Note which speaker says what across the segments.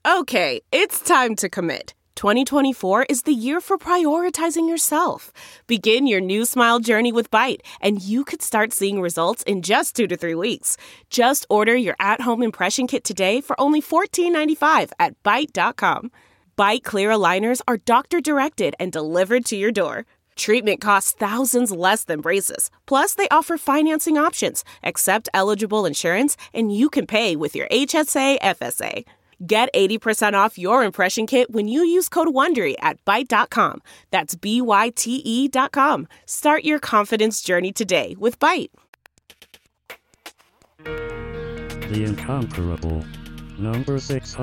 Speaker 1: Okay, it's time to commit. 2024 is the year for prioritizing yourself. Begin your new smile journey with Byte, and you could start seeing results in just 2 to 3 weeks. Just order your at-home impression kit today for only $14.95 at Byte.com. Byte Clear aligners are doctor-directed and delivered to your door. Treatment costs thousands less than braces. Plus, they offer financing options, accept eligible insurance, and you can pay with your HSA FSA. Get 80% off your impression kit when you use code WONDERY at Byte.com. That's BYTE.com. Start your confidence journey today with Byte.
Speaker 2: The Incomparable. Number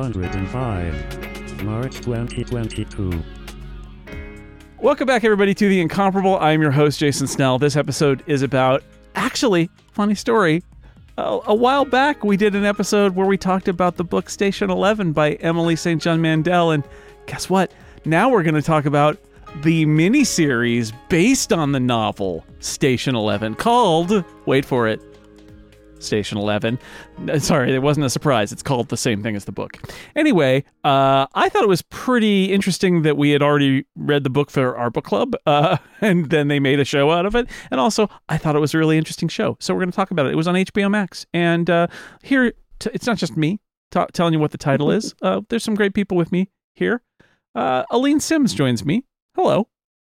Speaker 2: 605. March 2022.
Speaker 3: Welcome back, everybody, to The Incomparable. I'm your host, Jason Snell. This episode is about, actually, funny story, a while back, we did an episode where we talked about the book Station 11 by Emily St. John Mandel, and guess what? Now we're going to talk about the miniseries based on the novel Station 11 called, wait for it, Station 11. Sorry, it wasn't a surprise. It's called the same thing as the book. Anyway, I thought it was pretty interesting that we had already read the book for our book club, and then they made a show out of it. And also, I thought it was a really interesting show. So we're going to talk about it. It was on HBO Max. And here, it's not just me telling you what the title is. There's some great people with me here. Aline Sims joins me. Hello.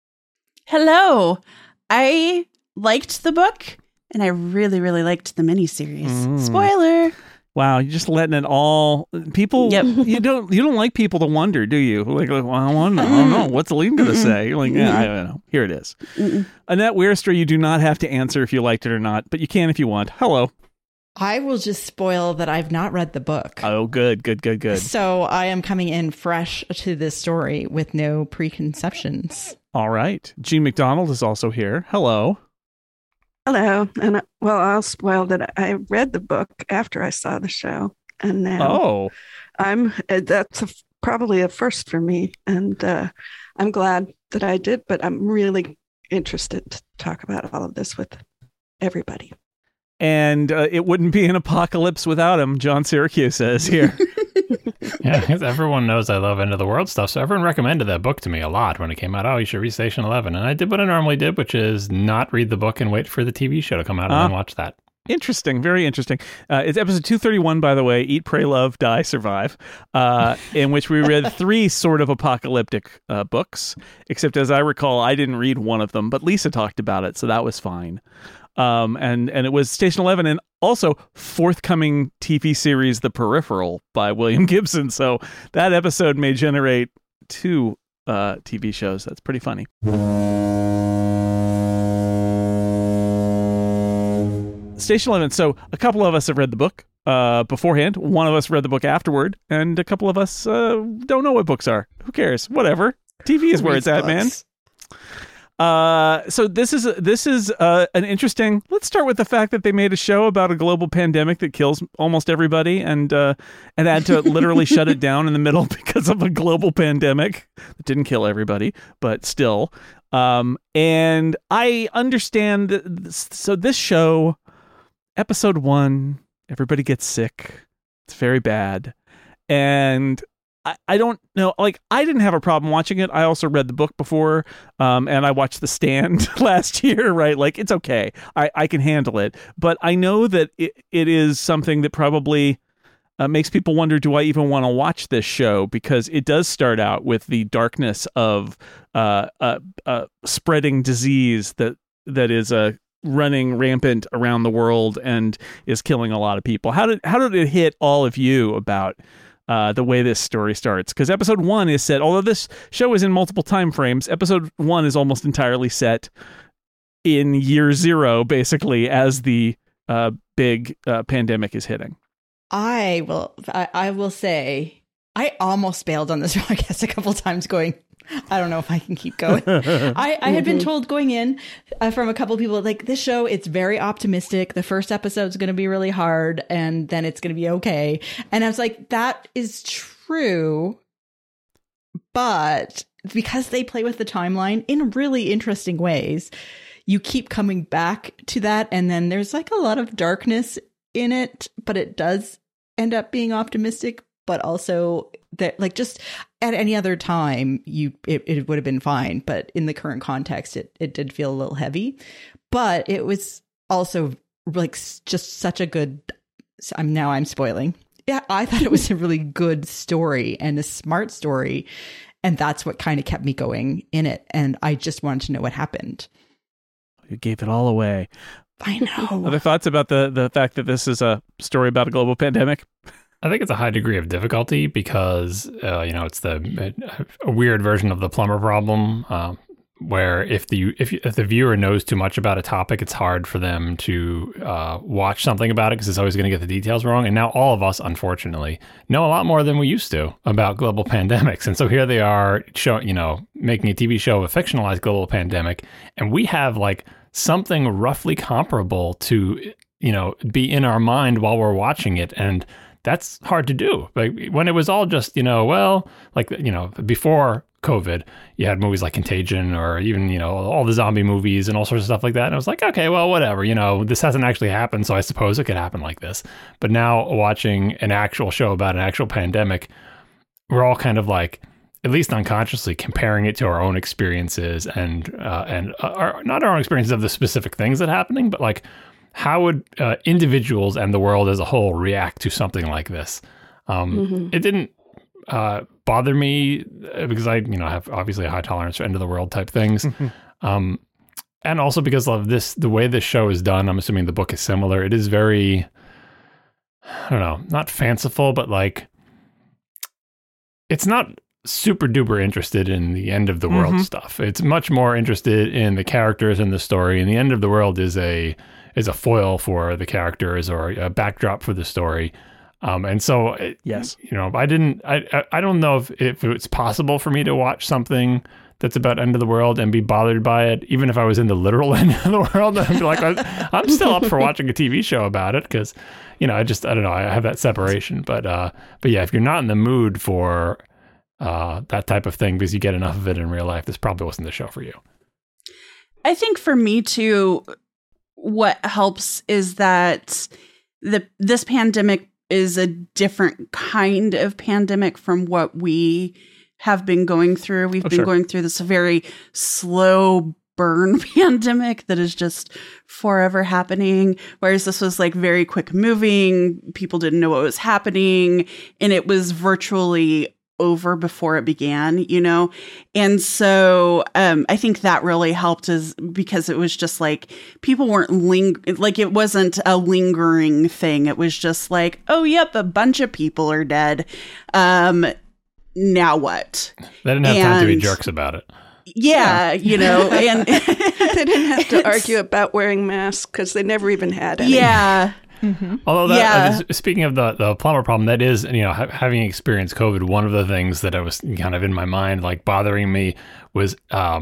Speaker 4: Hello. I liked the book. And I really, really liked the miniseries. Spoiler.
Speaker 3: Wow, you're just letting it all. People,
Speaker 4: Yep.
Speaker 3: you don't like people to wonder, do you? Like well, I don't know. What's Aline going to say? You're like, yeah, I don't know. Here it is. Annette Weirster, you do not have to answer if you liked it or not, but you can if you want. Hello.
Speaker 5: I will just spoil that I've not read the book.
Speaker 3: Oh, good.
Speaker 5: So I am coming in fresh to this story with no preconceptions.
Speaker 3: All right. Jean McDonald is also here. Hello.
Speaker 6: Hello, and I'll spoil that I read the book after I saw the show, and now that's probably a first for me, and I'm glad that I did. But I'm really interested to talk about all of this with everybody.
Speaker 3: And it wouldn't be an apocalypse without him, John Syracuse says here.
Speaker 7: Yeah, because everyone knows I love End of the World stuff, so everyone recommended that book to me a lot when it came out. Oh, you should read Station 11. And I did what I normally did, which is not read the book and wait for the TV show to come out and then watch that.
Speaker 3: Interesting, very interesting. It's episode 231, by the way, Eat, Pray, Love, Die, Survive, in which we read 3 sort of apocalyptic books, except as I recall, I didn't read one of them, but Lisa talked about it, so that was fine. And it was Station 11 and also forthcoming TV series The Peripheral by William Gibson. So that episode may generate 2 TV shows. That's pretty funny. Station 11. So a couple of us have read the book beforehand. One of us read the book afterward. And a couple of us don't know what books are. Who cares? Whatever. TV is where it's at, man. So this is an interesting. Let's start with the fact that they made a show about a global pandemic that kills almost everybody, and had to literally shut it down in the middle because of a global pandemic that didn't kill everybody, but still. And I understand that. So this show, episode 1, everybody gets sick. It's very bad, and I don't know, like, I didn't have a problem watching it. I also read the book before, and I watched The Stand last year, right? Like, it's okay. I can handle it. But I know that it is something that probably makes people wonder, do I even want to watch this show? Because it does start out with the darkness of spreading disease that is running rampant around the world and is killing a lot of people. How did it hit all of you about the way this story starts? Because episode 1 is set, although this show is in multiple time frames, episode 1 is almost entirely set in year 0, basically, as the big pandemic is hitting.
Speaker 5: I will say, I almost bailed on this podcast a couple times going, I don't know if I can keep going. I had been told going in from a couple of people, like, this show, it's very optimistic. The first episode's going to be really hard, and then it's going to be okay. And I was like, that is true. But because they play with the timeline in really interesting ways, you keep coming back to that. And then there's like a lot of darkness in it, but it does end up being optimistic. But also that like just at any other time it would have been fine, but in the current context it did feel a little heavy. But it was also like just such a good, I'm spoiling. Yeah, I thought it was a really good story and a smart story, and that's what kind of kept me going in it, and I just wanted to know what happened.
Speaker 3: You gave it all away.
Speaker 5: I know.
Speaker 3: Other thoughts about the fact that this is a story about a global pandemic?
Speaker 7: I think it's a high degree of difficulty because, it's a weird version of the plumber problem, where if the viewer knows too much about a topic, it's hard for them to watch something about it because it's always going to get the details wrong. And now all of us, unfortunately, know a lot more than we used to about global pandemics. And so here they are, making a TV show of a fictionalized global pandemic, and we have like something roughly comparable to, be in our mind while we're watching it. And that's hard to do. Like when it was all just, before COVID, you had movies like Contagion or even, all the zombie movies and all sorts of stuff like that. And I was like, okay, well, whatever, this hasn't actually happened, so I suppose it could happen like this. But now watching an actual show about an actual pandemic, we're all kind of like, at least unconsciously, comparing it to our own experiences and not our own experiences of the specific things that are happening, but like how would individuals and the world as a whole react to something like this? It didn't bother me because I, have obviously a high tolerance for end of the world type things. And also because of the way this show is done, I'm assuming the book is similar. It is very, I don't know, not fanciful, but like, it's not super duper interested in the end of the world stuff. It's much more interested in the characters and the story. And the end of the world is a foil for the characters or a backdrop for the story. And so,
Speaker 3: yes,
Speaker 7: I don't know if it's possible for me to watch something that's about end of the world and be bothered by it, even if I was in the literal end of the world. I'd be like, I'm still up for watching a TV show about it because, I don't know, I have that separation. But yeah, if you're not in the mood for that type of thing because you get enough of it in real life, this probably wasn't the show for you.
Speaker 4: I think for me too, what helps is that this pandemic is a different kind of pandemic from what we have been going through. We've been going through this very slow burn pandemic that is just forever happening, whereas this was like very quick moving. People didn't know what was happening, and it was virtually over before it began, And so I think that really helped is because it was just like people weren't it wasn't a lingering thing. It was just like, oh, yep, a bunch of people are dead. Now what?
Speaker 7: They didn't have time to be jerks about it.
Speaker 4: Yeah, and
Speaker 6: they didn't have to argue about wearing masks because they never even had any.
Speaker 4: Yeah.
Speaker 7: Mm-hmm. Although speaking of the plumber problem, that is, having experienced COVID, one of the things that I was kind of in my mind, like bothering me was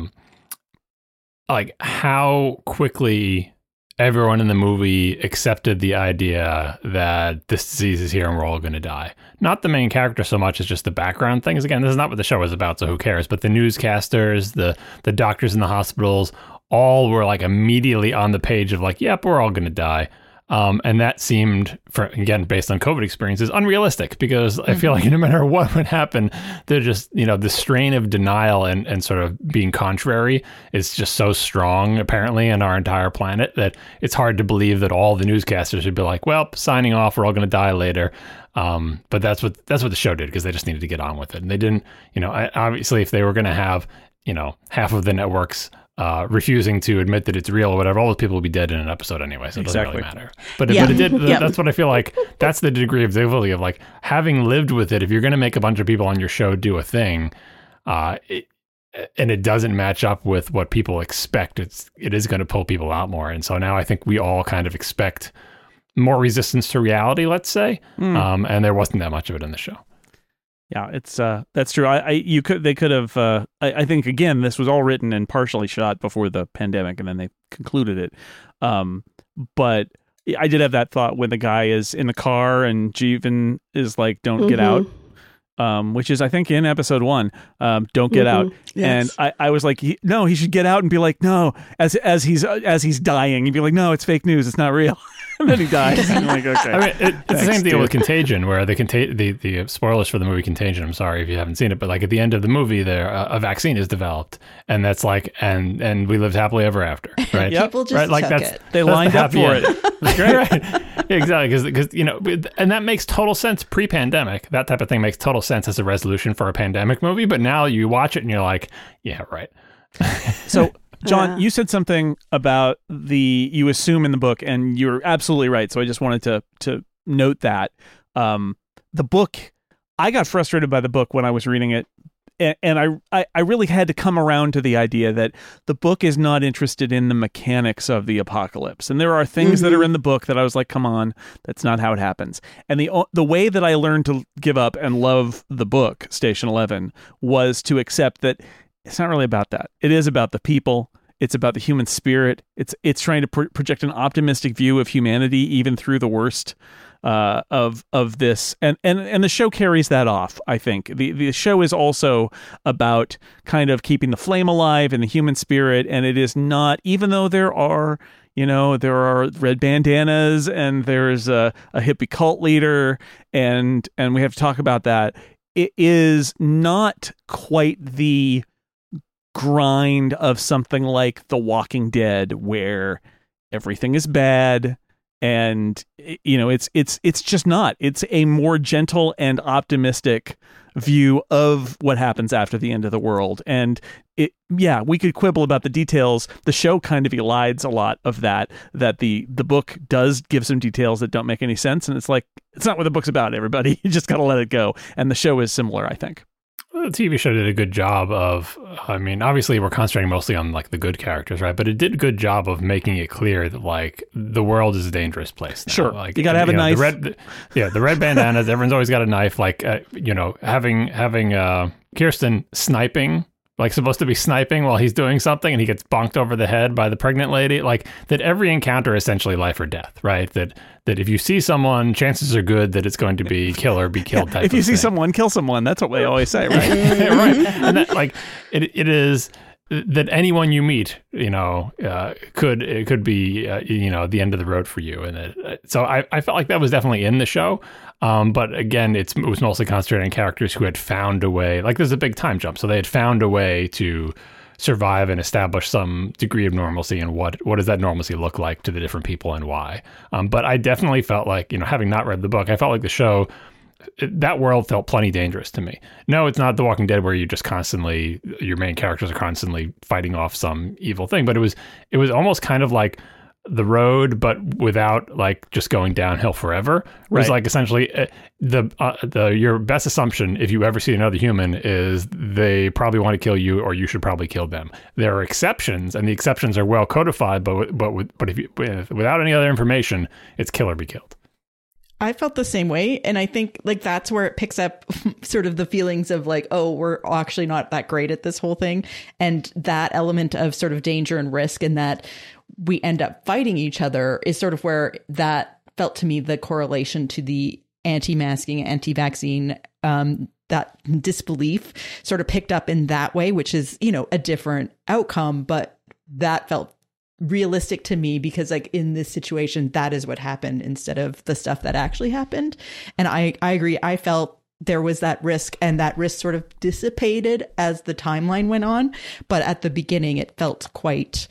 Speaker 7: like how quickly everyone in the movie accepted the idea that this disease is here and we're all going to die. Not the main character so much as just the background things. Again, this is not what the show is about, so who cares? But the newscasters, the doctors in the hospitals, all were like immediately on the page of like, yep, we're all going to die. And that seemed, again, based on COVID experiences, unrealistic because I feel like no matter what would happen, they're just, the strain of denial and sort of being contrary is just so strong, apparently, in our entire planet that it's hard to believe that all the newscasters would be like, well, signing off, we're all going to die later. But that's what the show did because they just needed to get on with it. And they didn't, obviously, if they were going to have, half of the networks refusing to admit that it's real or whatever, all those people will be dead in an episode anyway, so it doesn't really matter. But it did. That's what I feel like. That's the degree of difficulty of like having lived with it. If you're going to make a bunch of people on your show do a thing, and it doesn't match up with what people expect, it is going to pull people out more. And so now I think we all kind of expect more resistance to reality, let's say, and there wasn't that much of it in the show.
Speaker 3: Yeah, it's that's true. They could have. I think again, this was all written and partially shot before the pandemic, and then they concluded it. But I did have that thought when the guy is in the car and Jeevan is like, "Don't get out." which is, I think, in episode 1, don't get out.
Speaker 6: Yes.
Speaker 3: And I was like, no, he should get out and be like, no, as he's dying, he'd be like, no, it's fake news. It's not real. And then he dies. I'm like, okay.
Speaker 7: I mean, it's the same deal with Contagion, where the spoilers for the movie Contagion, I'm sorry if you haven't seen it, but like at the end of the movie there, a vaccine is developed, and that's like, and we lived happily ever after, right?
Speaker 5: People just
Speaker 7: like
Speaker 5: took it.
Speaker 3: They lined up for it.
Speaker 7: Right. Exactly, because and that makes total sense pre-pandemic. That type of thing makes total sense as a resolution for a pandemic movie, but now you watch it and you're like, yeah, right.
Speaker 3: So, John, you said something about you assume in the book, and you're absolutely right. So I just wanted to note that the book, I got frustrated by the book when I was reading it. And I really had to come around to the idea that the book is not interested in the mechanics of the apocalypse. And there are things that are in the book that I was like, come on, that's not how it happens. And the way that I learned to give up and love the book, Station 11, was to accept that it's not really about that. It is about the people. It's about the human spirit. It's trying to project an optimistic view of humanity, even through the worst of this, and the show carries that off. I think the show is also about kind of keeping the flame alive in the human spirit, and it is not, even though there are red bandanas and there's a hippie cult leader, and we have to talk about that. It is not quite the grind of something like The Walking Dead, where everything is bad, and it's just not. It's a more gentle and optimistic view of what happens after the end of the world. And we could quibble about the details. The show kind of elides a lot of that the book does give some details that don't make any sense, and it's like, it's not what the book's about, everybody. You just got to let it go. And the show is similar, I think.
Speaker 7: The TV show did a good job of, I mean, obviously we're concentrating mostly on like the good characters, right? But it did a good job of making it clear that like the world is a dangerous place now.
Speaker 3: Sure,
Speaker 7: like,
Speaker 3: you got to have a knife.
Speaker 7: The red bandanas. Everyone's always got a knife. Like having Kirsten sniping, like supposed to be sniping while he's doing something, and he gets bonked over the head by the pregnant lady. Like that, every encounter is essentially life or death, right? That if you see someone, chances are good that it's going to be kill or be killed. Type
Speaker 3: if you
Speaker 7: of
Speaker 3: see
Speaker 7: thing.
Speaker 3: someone, kill someone. That's what we always say, right?
Speaker 7: Right. And that, like it is that anyone you meet, could be the end of the road for you. And so I felt like that was definitely in the show. But again, it was mostly concentrated on characters who had found a way. Like there's a big time jump, so they had found a way to survive and establish some degree of normalcy, and what does that normalcy look like to the different people and why. But I definitely felt like, having not read the book, I felt like the show, that world felt plenty dangerous to me. No, it's not The Walking Dead where you just constantly, your main characters are constantly fighting off some evil thing, but it was almost kind of like The Road, but without like just going downhill forever. It was like essentially your best assumption if you ever see another human is they probably want to kill you, or you should probably kill them. There are exceptions, and the exceptions are well codified, but without any other information, it's kill or be killed.
Speaker 5: I felt the same way. And I think like that's where it picks up sort of the feelings of like, oh, we're actually not that great at this whole thing. And that element of sort of danger and risk, and that we end up fighting each other, is sort of where that felt to me the correlation to the anti-masking, anti-vaccine, that disbelief sort of picked up in that way, which is, a different outcome. But that felt realistic to me because like in this situation, that is what happened instead of the stuff that actually happened. And I agree. I felt there was that risk, and that risk sort of dissipated as the timeline went on. But at the beginning, it felt quite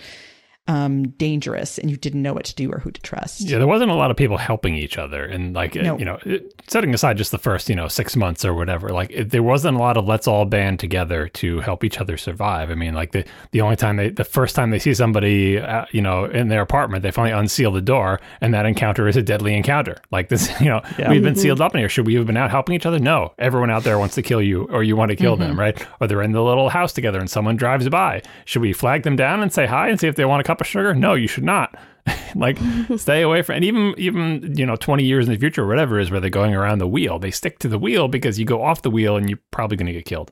Speaker 5: dangerous, and you didn't know what to do or who to trust.
Speaker 7: Yeah, there wasn't a lot of people helping each other, and like setting aside just the first 6 months or whatever, like there wasn't a lot of let's all band together to help each other survive. I mean, like the first time they see somebody in their apartment, they finally unseal the door, and that encounter is a deadly encounter. Like this, we've been sealed up in here. Should we have been out helping each other? No, everyone out there wants to kill you, or you want to kill them, right? Or they're in the little house together and someone drives by. Should we flag them down and say hi and see if they want a cup of sugar? No, you should not. Like stay away from, and even 20 years in the future or whatever is where they're going around the wheel, they stick to the wheel because you go off the wheel and you're probably going to get killed.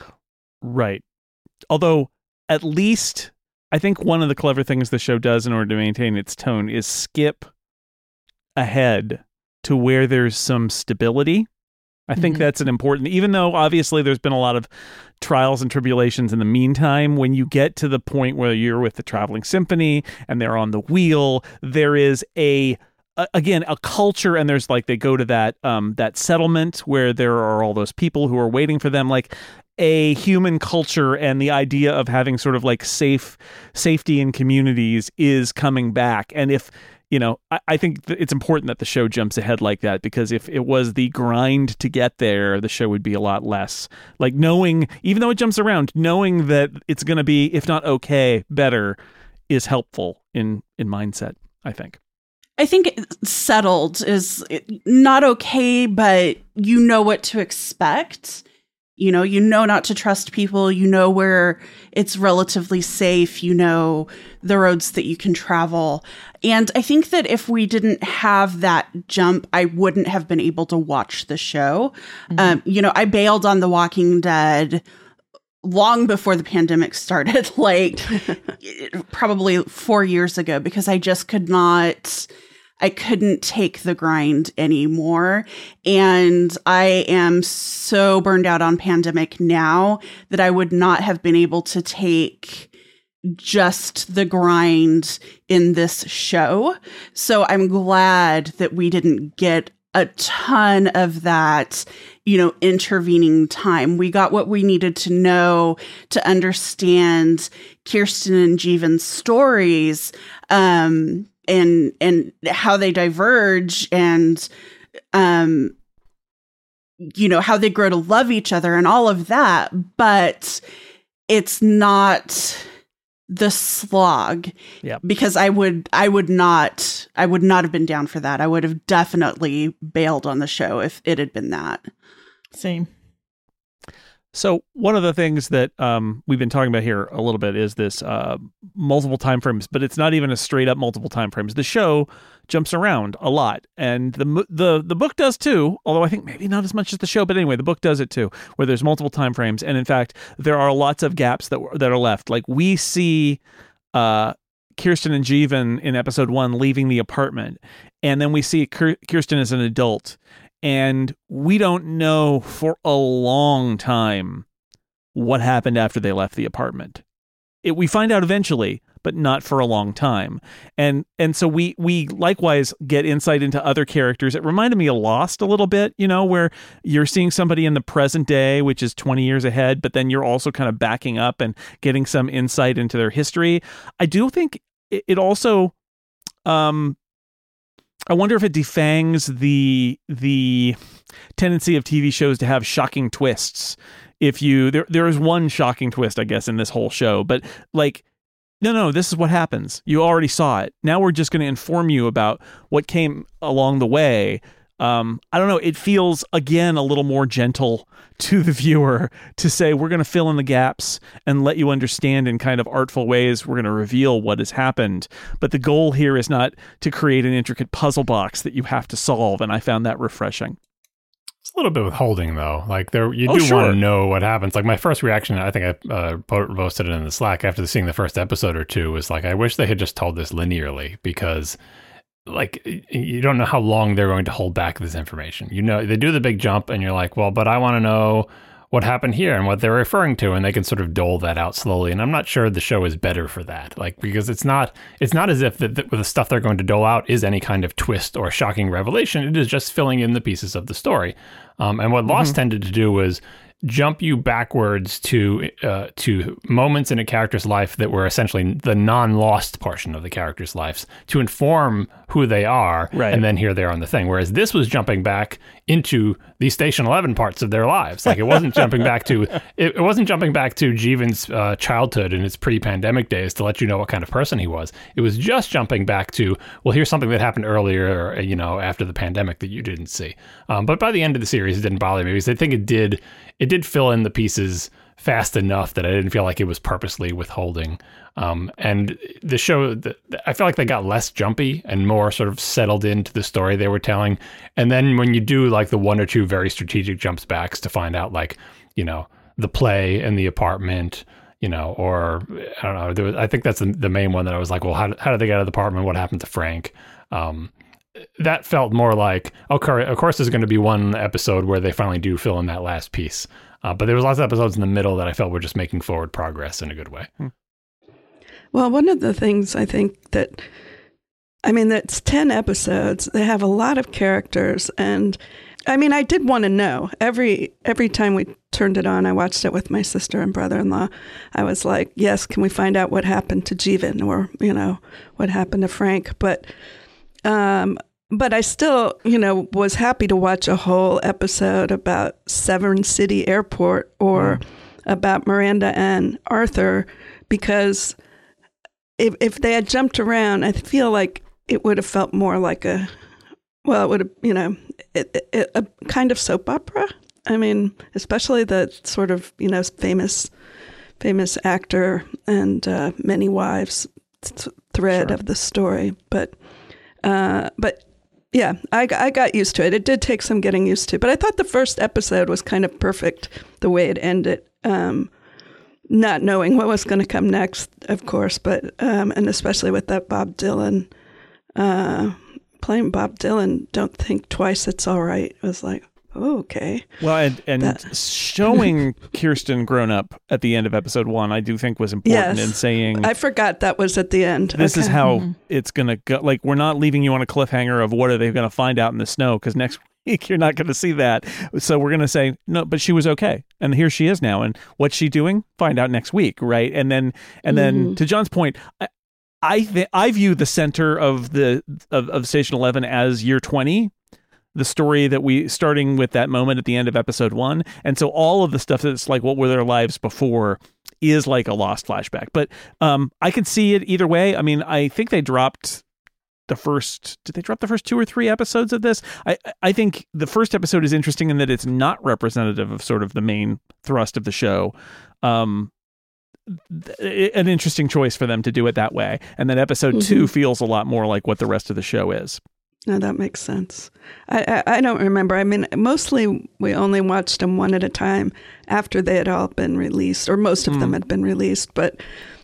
Speaker 3: Right. Although at least I think one of the clever things the show does in order to maintain its tone is skip ahead to where there's some stability I think that's an important, even though obviously there's been a lot of trials and tribulations in the meantime, when you get to the point where you're with the traveling symphony and they're on the wheel, there is again, a culture, and there's like, they go to that settlement where there are all those people who are waiting for them, like a human culture, and the idea of having sort of like safety in communities is coming back. And if, I think it's important that the show jumps ahead like that, because if it was the grind to get there, the show would be a lot less like knowing, even though it jumps around, knowing that it's going to be, if not okay, better is helpful in mindset, I think.
Speaker 4: I think settled is not okay, but you know what to expect. You know not to trust people. You know where it's relatively safe. You know the roads that you can travel. And I think that if we didn't have that jump, I wouldn't have been able to watch the show. I bailed on The Walking Dead long before the pandemic started, like probably 4 years ago, because I just I couldn't take the grind anymore. And I am so burned out on pandemic now that I would not have been able to take just the grind in this show. So I'm glad that we didn't get a ton of that, intervening time. We got what we needed to know to understand Kirsten and Jeevan's stories, and how they diverge, and how they grow to love each other and all of that. But it's not the slog.
Speaker 3: Yeah.
Speaker 4: Because I would not have been down for that. I would have definitely bailed on the show if it had been that.
Speaker 5: Same.
Speaker 3: So one of the things that we've been talking about here a little bit is this multiple time frames, but it's not even a straight up multiple time frames. The show jumps around a lot, and the book does too, although I think maybe not as much as the show, but anyway, the book does it too, where there's multiple time frames. And in fact, there are lots of gaps that are left. Like we see Kirsten and Jeevan in episode 1 leaving the apartment, and then we see Kirsten as an adult. And we don't know for a long time what happened after they left the apartment. We find out eventually, but not for a long time. And so we likewise get insight into other characters. It reminded me of Lost a little bit, where you're seeing somebody in the present day, which is 20 years ahead, but then you're also kind of backing up and getting some insight into their history. I do think it also... I wonder if it defangs the tendency of TV shows to have shocking twists. There is one shocking twist, I guess, in this whole show, but like, no, this is what happens. You already saw it. Now we're just going to inform you about what came along the way. I don't know. It feels, again, a little more gentle to the viewer to say, we're going to fill in the gaps and let you understand in kind of artful ways. We're going to reveal what has happened. But the goal here is not to create an intricate puzzle box that you have to solve. And I found that refreshing.
Speaker 7: It's a little bit withholding, though. Like you want to know what happens. Like my first reaction, I think I posted it in the Slack after seeing the first episode or two, was like, I wish they had just told this linearly, because like you don't know how long they're going to hold back this information. They do the big jump and you're like, well, but I want to know what happened here and what they're referring to, and they can sort of dole that out slowly. And I'm not sure the show is better for that, like, because it's not as if the stuff they're going to dole out is any kind of twist or shocking revelation. It is just filling in the pieces of the story. And what Lost tended to do was jump you backwards to moments in a character's life that were essentially the non-lost portion of the character's lives to inform who they are, right. And then here they are on the thing. Whereas this was jumping back into the Station 11 parts of their lives. Like it wasn't jumping back to Jeevan's childhood in his pre-pandemic days to let you know what kind of person he was. It was just jumping back to, well, here's something that happened earlier, or, after the pandemic that you didn't see. But by the end of the series, it didn't bother me, because I think it did fill in the pieces fast enough that I didn't feel like it was purposely withholding. And the show, I feel like they got less jumpy and more sort of settled into the story they were telling. And then when you do like the one or two very strategic jumps backs to find out, like, the play and the apartment, or I don't know, I think that's the main one that I was like, well, how did they get out of the apartment? What happened to Frank? that felt more like, okay, of course there's going to be one episode where they finally do fill in that last piece. But there was lots of episodes in the middle that I felt were just making forward progress in a good way.
Speaker 6: Well, one of the things I think that, it's 10 episodes. They have a lot of characters. And I did want to know. Every time we turned it on, I watched it with my sister and brother-in-law. I was like, yes, can we find out what happened to Jeevan or, what happened to Frank? But I still, was happy to watch a whole episode about Severn City Airport or about Miranda and Arthur, because if they had jumped around, I feel like it would have felt more like it would have, a kind of soap opera. Especially the sort of, famous actor and many wives thread of the story. But yeah, I got used to it. It did take some getting used to, but I thought the first episode was kind of perfect the way it ended. Not knowing what was going to come next, of course, but and especially with that Bob Dylan, playing Bob Dylan, Don't Think Twice, It's All Right. It was like, oh, okay.
Speaker 3: Well, and showing Kirsten grown up at the end of episode 1, I do think was important in saying,
Speaker 6: I forgot that was at the end.
Speaker 3: This is how it's going to go. Like, we're not leaving you on a cliffhanger of what are they going to find out in the snow, because next week you're not going to see that. So we're going to say, no, but she was okay. And here she is now. And what's she doing? Find out next week, right? And then to John's point, I view the center of of Station 11 as year 20. The story that starting with that moment at the end of episode 1. And so all of the stuff that's like, what were their lives before, is like a lost flashback. But I can see it either way. I think they dropped did they drop the first 2 or 3 episodes of this? I think the first episode is interesting in that it's not representative of sort of the main thrust of the show. An interesting choice for them to do it that way. And then episode 2 feels a lot more like what the rest of the show is.
Speaker 6: No, that makes sense. I don't remember. Mostly we only watched them one at a time after they had all been released, or most of them had been released. But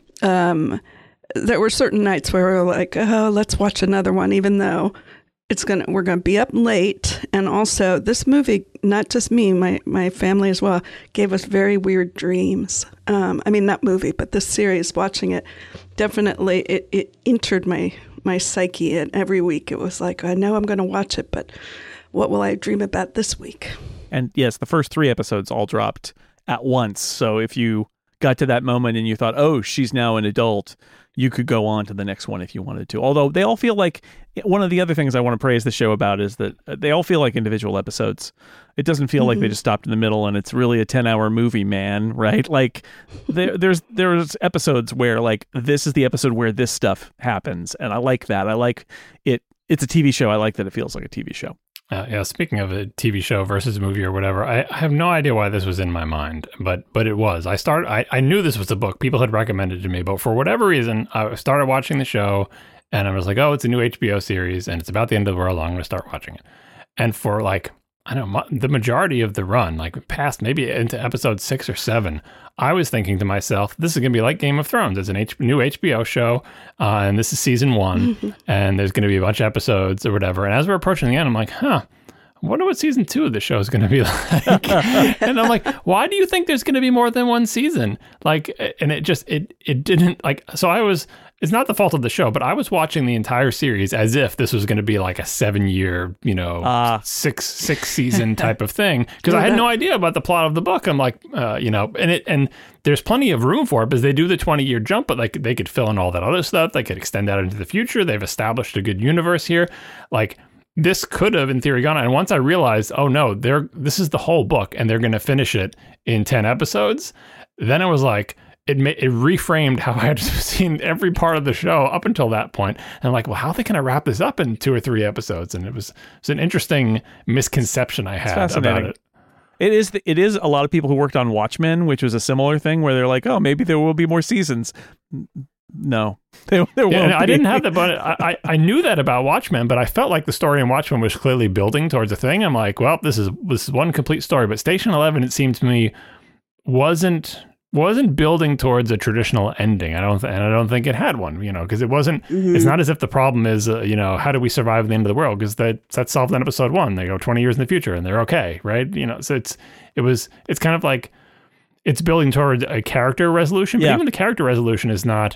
Speaker 6: there were certain nights where we were like, oh, let's watch another one, even though we're gonna be up late. And also, this movie, not just me, my family as well, gave us very weird dreams. Not movie, but this series, watching it, definitely it entered my psyche, and every week it was like, I know I'm going to watch it, but what will I dream about this week?
Speaker 3: And yes, the first 3 episodes all dropped at once. So if you got to that moment and you thought, oh, she's now an adult, you could go on to the next one if you wanted to. Although they all feel like, one of the other things I want to praise the show about is that they all feel like individual episodes. It doesn't feel like they just stopped in the middle and it's really a 10-hour movie, man, right? Like there's episodes where like, this is the episode where this stuff happens. And I like that. I like it. It's a TV show. I like that it feels like a TV show.
Speaker 7: Yeah, speaking of a TV show versus a movie or whatever, I have no idea why this was in my mind, but it was. I knew this was a book. People had recommended it to me, but for whatever reason, I started watching the show, and I was like, oh, it's a new HBO series, and it's about the end of the world. I'm going to start watching it. And for like, I don't know, the majority of the run, like past maybe into episode 6 or 7, I was thinking to myself, this is going to be like Game of Thrones. It's a new HBO show, and this is season 1, and there's going to be a bunch of episodes or whatever. And as we're approaching the end, I'm like, I wonder what season 2 of the show is going to be like. And I'm like, why do you think there's going to be more than one season? Like, and it didn't, like, so it's not the fault of the show, but I was watching the entire series as if this was going to be like a 7-year, six season type of thing. Because I had no idea about the plot of the book. I'm like, and there's plenty of room for it because they do the 20-year jump, but like they could fill in all that other stuff. They could extend out into the future. They've established a good universe here. Like, this could have, in theory, gone on. And once I realized, oh no, this is the whole book and they're going to finish it in 10 episodes, then it was like, it reframed how I had seen every part of the show up until that point. And I'm like, well, how are they going to wrap this up in 2 or 3 episodes? And it's an interesting misconception I had about it.
Speaker 3: It is a lot of people who worked on Watchmen, which was a similar thing where they're like, oh, maybe there will be more seasons. No, there won't.
Speaker 7: I didn't have that, but I knew that about Watchmen, but I felt like the story in Watchmen was clearly building towards a thing. I'm like, well, this is one complete story. But Station 11, it seemed to me, wasn't wasn't building towards a traditional ending. I don't think it had one, because it wasn't, it's not as if the problem is, how do we survive the end of the world? Because that's solved in episode 1. They go 20 years in the future and they're okay. Right. So it's kind of like it's building towards a character resolution, but even the character resolution is not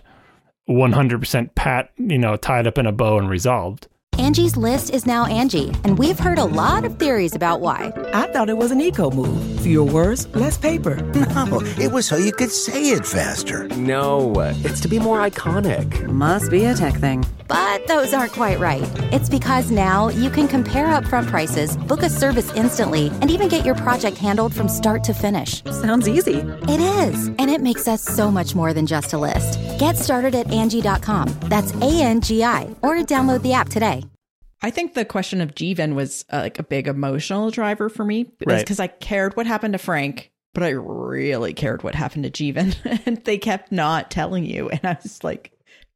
Speaker 7: 100% tied up in a bow and resolved.
Speaker 8: Angie's List is now Angie, and we've heard a lot of theories about why.
Speaker 9: I thought it was an eco move. Fewer words, less paper.
Speaker 10: No, it was so you could say it faster.
Speaker 11: No, it's to be more iconic.
Speaker 12: Must be a tech thing.
Speaker 8: But those aren't quite right. It's because now you can compare upfront prices, book a service instantly, and even get your project handled from start to finish.
Speaker 12: Sounds easy.
Speaker 8: It is, and it makes us so much more than just a list. Get started at Angie.com. That's ANGI, or download the app today.
Speaker 5: I think the question of Jeevan was like a big emotional driver for me, because I cared what happened to Frank, but I really cared what happened to Jeevan, and they kept not telling you, and I was like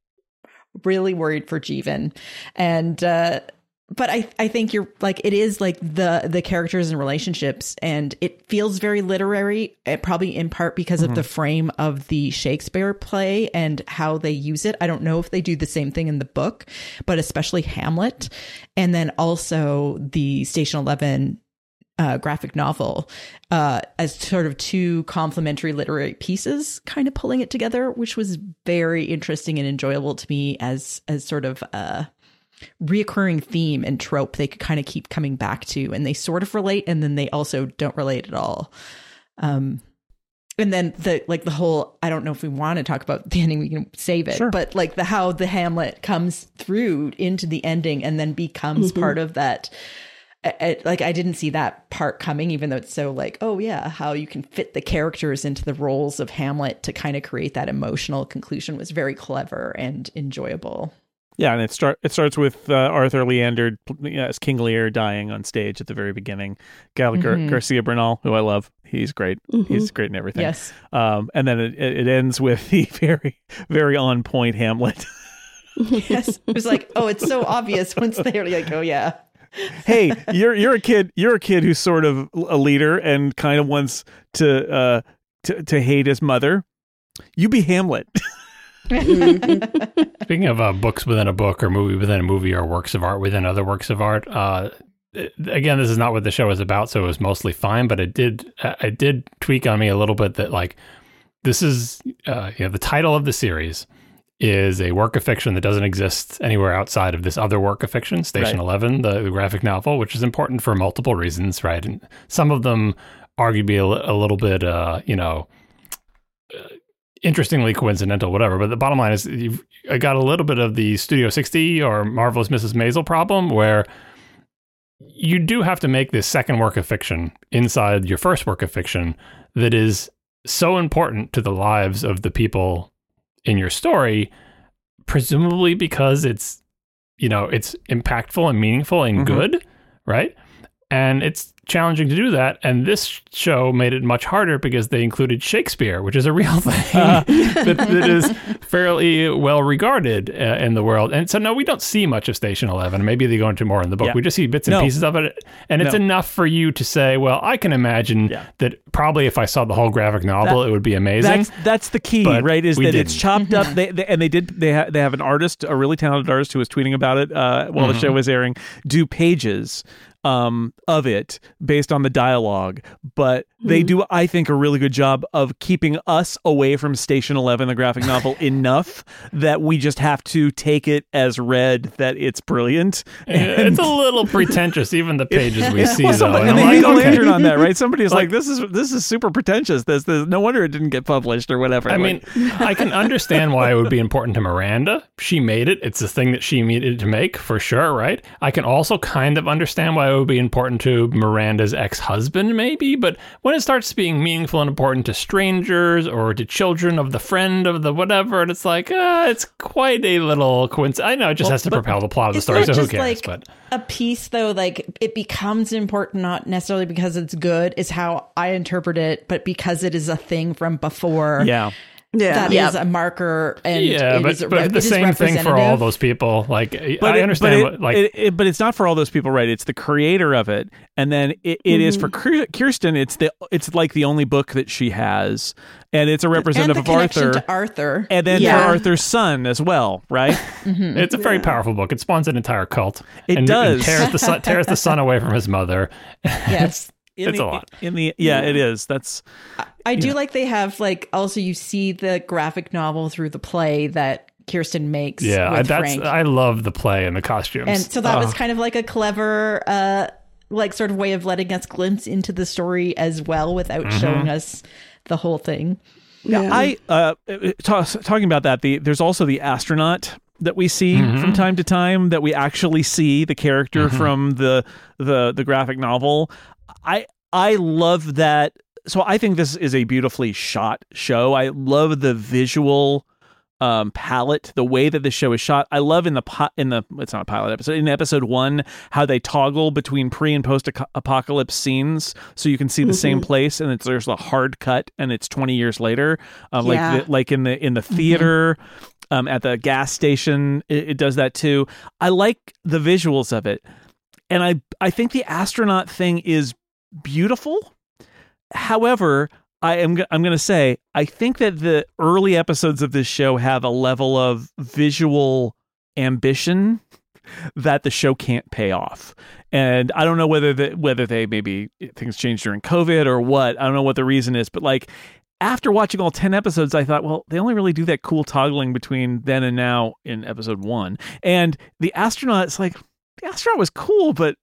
Speaker 5: really worried for Jeevan. And but I think you're like, it is like the characters and relationships, and it feels very literary, probably in part because of the frame of the Shakespeare play and how they use it. I don't know if they do the same thing in the book, but especially Hamlet. And then also the Station 11 graphic novel as sort of two complementary literary pieces, kind of pulling it together, which was very interesting and enjoyable to me as sort of reoccurring theme and trope they could kind of keep coming back to, and they sort of relate, and then they also don't relate at all. And then the whole, I don't know if we want to talk about the ending, we can save it, but like how the Hamlet comes through into the ending and then becomes part of that. Like, I didn't see that part coming, even though it's so like, oh yeah, how you can fit the characters into the roles of Hamlet to kind of create that emotional conclusion was very clever and enjoyable.
Speaker 3: Yeah, and it starts with Arthur Leander as King Lear dying on stage at the very beginning. Garcia Bernal, who I love, he's great. He's great in everything. Yes. And then it ends with the very, very on point Hamlet.
Speaker 5: Yes, it was like, oh, it's so obvious once they're like, oh yeah.
Speaker 3: Hey, you're a kid. You're a kid who's sort of a leader and kind of wants to hate his mother. You be Hamlet.
Speaker 7: Speaking of books within a book, or movie within a movie, or works of art within other works of art, again, this is not what the show is about, so it was mostly fine, but it did tweak on me a little bit that, like, this is the title of the series is a work of fiction that doesn't exist anywhere outside of this other work of fiction, Station 11, the graphic novel, which is important for multiple reasons, right? And some of them arguably a little bit, interestingly coincidental, whatever. But the bottom line is, I got a little bit of the Studio 60 or Marvelous Mrs. Maisel problem, where you do have to make this second work of fiction inside your first work of fiction that is so important to the lives of the people in your story, presumably because it's impactful and meaningful and good, right? And it's challenging to do that, and this show made it much harder because they included Shakespeare, which is a real thing that is fairly well regarded in the world. And so, no, we don't see much of Station 11. Maybe they go into more in the book. We just see bits and pieces of it, and it's enough for you to say, well, I can imagine that probably if I saw the whole graphic novel, it would be amazing.
Speaker 3: That's the key, right? Is that it's chopped up. They have an artist, a really talented artist, who was tweeting about it while the show was airing, do pages of it based on the dialogue, but they do, I think, a really good job of keeping us away from Station 11, the graphic novel, enough that we just have to take it as read that it's brilliant. And
Speaker 7: it's a little pretentious, even the pages we see, though.
Speaker 3: And they hang a lantern on that, right? Somebody's like, this is super pretentious. There's no wonder it didn't get published or whatever.
Speaker 7: I mean, I can understand why it would be important to Miranda. She made it. It's the thing that she needed to make, for sure, right? I can also kind of understand why it would be important to Miranda's ex-husband, maybe, but when it starts being meaningful and important to strangers or to children of the friend of the whatever, and it's like, it's quite a little coincidence. I know it just has to propel the plot of the story, so who cares?
Speaker 5: Like, but a piece, though, like, it becomes important not necessarily because it's good, is how I interpret it, but because it is a thing from before.
Speaker 3: Yeah.
Speaker 5: that is a marker, and
Speaker 7: but the same thing for all those people. Like, I understand,
Speaker 3: but it's not for all those people, right? It's the creator of it, and then it is for Kirsten. It's like the only book that she has, and it's a representative of Arthur.
Speaker 5: To Arthur,
Speaker 3: and then for Arthur's son as well, right?
Speaker 7: It's a very powerful book. It spawns an entire cult.
Speaker 3: It does.
Speaker 7: And tears the son away from his mother.
Speaker 5: Yes.
Speaker 7: It's a lot.
Speaker 3: It is. That's.
Speaker 5: I do like they have also you see the graphic novel through the play that Kirsten makes.
Speaker 7: Yeah,
Speaker 5: with Frank.
Speaker 7: I love the play and the costumes.
Speaker 5: And so that was kind of like a clever, sort of way of letting us glimpse into the story as well without showing us the whole thing.
Speaker 3: Yeah, talking about that. There's also the astronaut that we see from time to time, that we actually see the character from the graphic novel. I love that. So I think this is a beautifully shot show. I love the visual palette, the way that the show is shot. I love in the it's not a pilot episode, in episode 1, how they toggle between pre and post apocalypse scenes, so you can see the same place, and there's a hard cut, and it's 20 years later, like in the theater. At the gas station, it does that too. I like the visuals of it, and I think the astronaut thing is beautiful. However, I'm going to say I think that the early episodes of this show have a level of visual ambition that the show can't pay off. And I don't know whether they maybe things changed during COVID or what. I don't know what the reason is, but after watching all 10 episodes, I thought, well, they only really do that cool toggling between then and now in episode 1. And the astronaut, the astronaut was cool, but